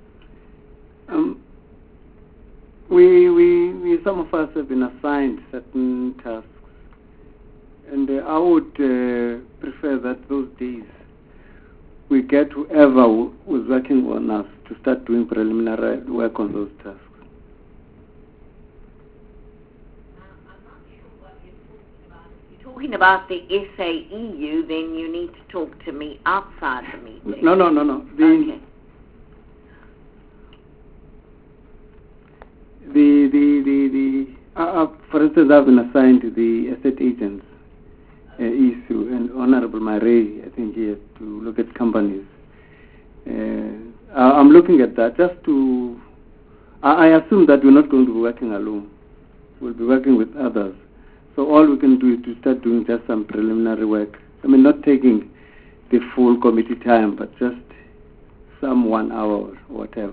We some of us have been assigned certain tasks, and I would prefer that those days we get whoever was working on us to start doing preliminary work on those tasks. I'm not sure what you're talking about. If you're talking about the SAEU, then you need to talk to me outside the meeting. No. Okay. For instance, I've been assigned to the estate agents issue, and Honorable Murray, I think he has to look at companies. I'm looking at that just to. I assume that we're not going to be working alone. We'll be working with others. So all we can do is to start doing just some preliminary work. I mean, not taking the full committee time, but just some 1 hour or whatever.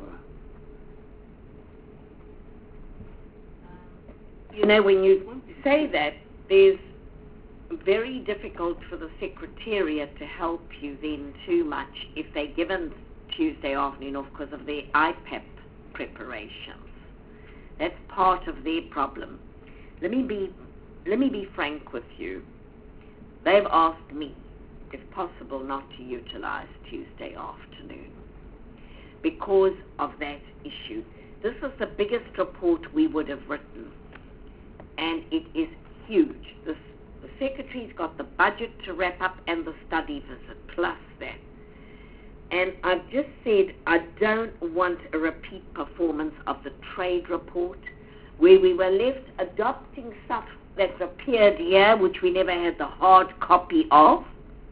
You know, when you say that, there's very difficult for the Secretariat to help you then too much if they're given Tuesday afternoon off because of their IPAP preparations. That's part of their problem. Let me be frank with you. They've asked me, if possible, not to utilize Tuesday afternoon because of that issue. This is the biggest report we would have written, and it is huge. The Secretary's got the budget to wrap up and the study visit, plus that. And I've just said I don't want a repeat performance of the trade report where we were left adopting stuff that's appeared here, which we never had the hard copy of.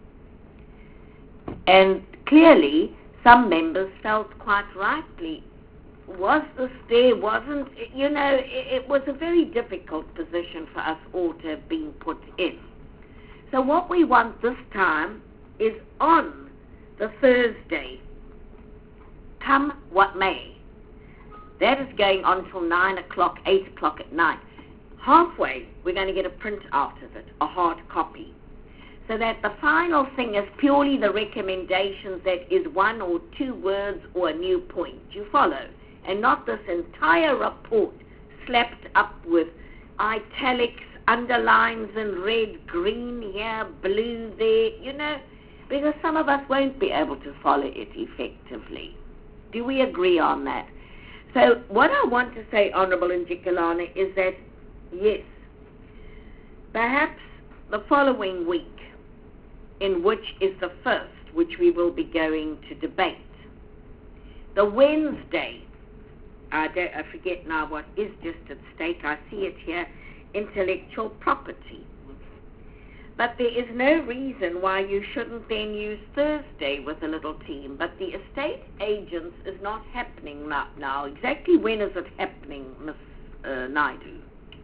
And clearly, some members felt quite rightly, was this there, wasn't, you know, it was a very difficult position for us all to have been put in. So what we want this time is on the Thursday, come what may. That is going on till 9 o'clock, 8 o'clock at night. Halfway, we're going to get a print out of it, a hard copy. So that the final thing is purely the recommendations that is 1 or 2 words or a new point. You follow? And not this entire report slapped up with italics, underlines in red, green here, blue there, you know, because some of us won't be able to follow it effectively. Do we agree on that? So what I want to say, Honourable Njikalani, is that, yes, perhaps the following week, in which is the first, which we will be going to debate, the Wednesday, I forget now what is just at stake, I see it here, intellectual property. But there is no reason why you shouldn't then use Thursday with a little team. But the estate agents is not happening now. Exactly when is it happening, Ms. Naidu?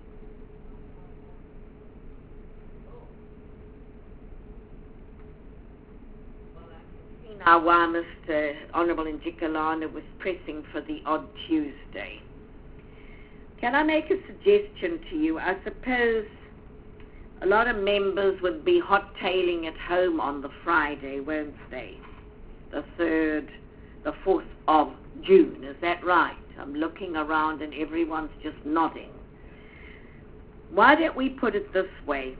Now, why Mr. Honourable Njikalani was pressing for the odd Tuesday. Can I make a suggestion to you? I suppose a lot of members would be hot-tailing at home on the Friday, won't they? The 4th of June, is that right? I'm looking around and everyone's just nodding. Why don't we put it this way?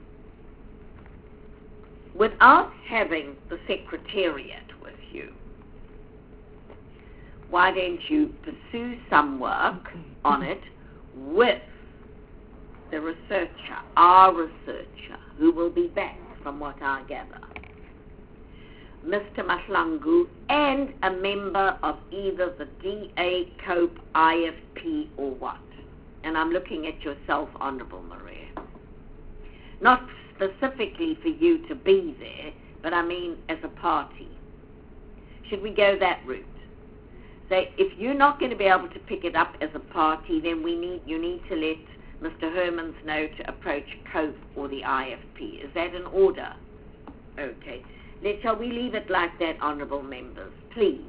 Without having the Secretariat with you, why don't you pursue some work on it with the researcher, our researcher, who will be back from what I gather, Mr. Mahlangu, and a member of either the DA, COPE, IFP, or what. And I'm looking at yourself, Honourable Maria. Not specifically for you to be there, but I mean as a party. Should we go that route? Say, if you're not going to be able to pick it up as a party, then you need to let Mr. Hermans know to approach COPE or the IFP. Is that in order? Okay. Shall we leave it like that, honourable members, please?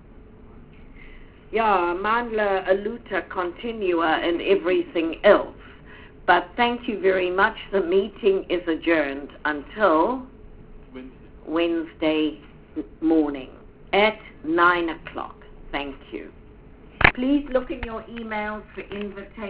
Yeah, Mandla, Aluta, Continua, and everything else. But thank you very much. The meeting is adjourned until Wednesday morning at 9 o'clock. Thank you. Please look in your emails for invitation.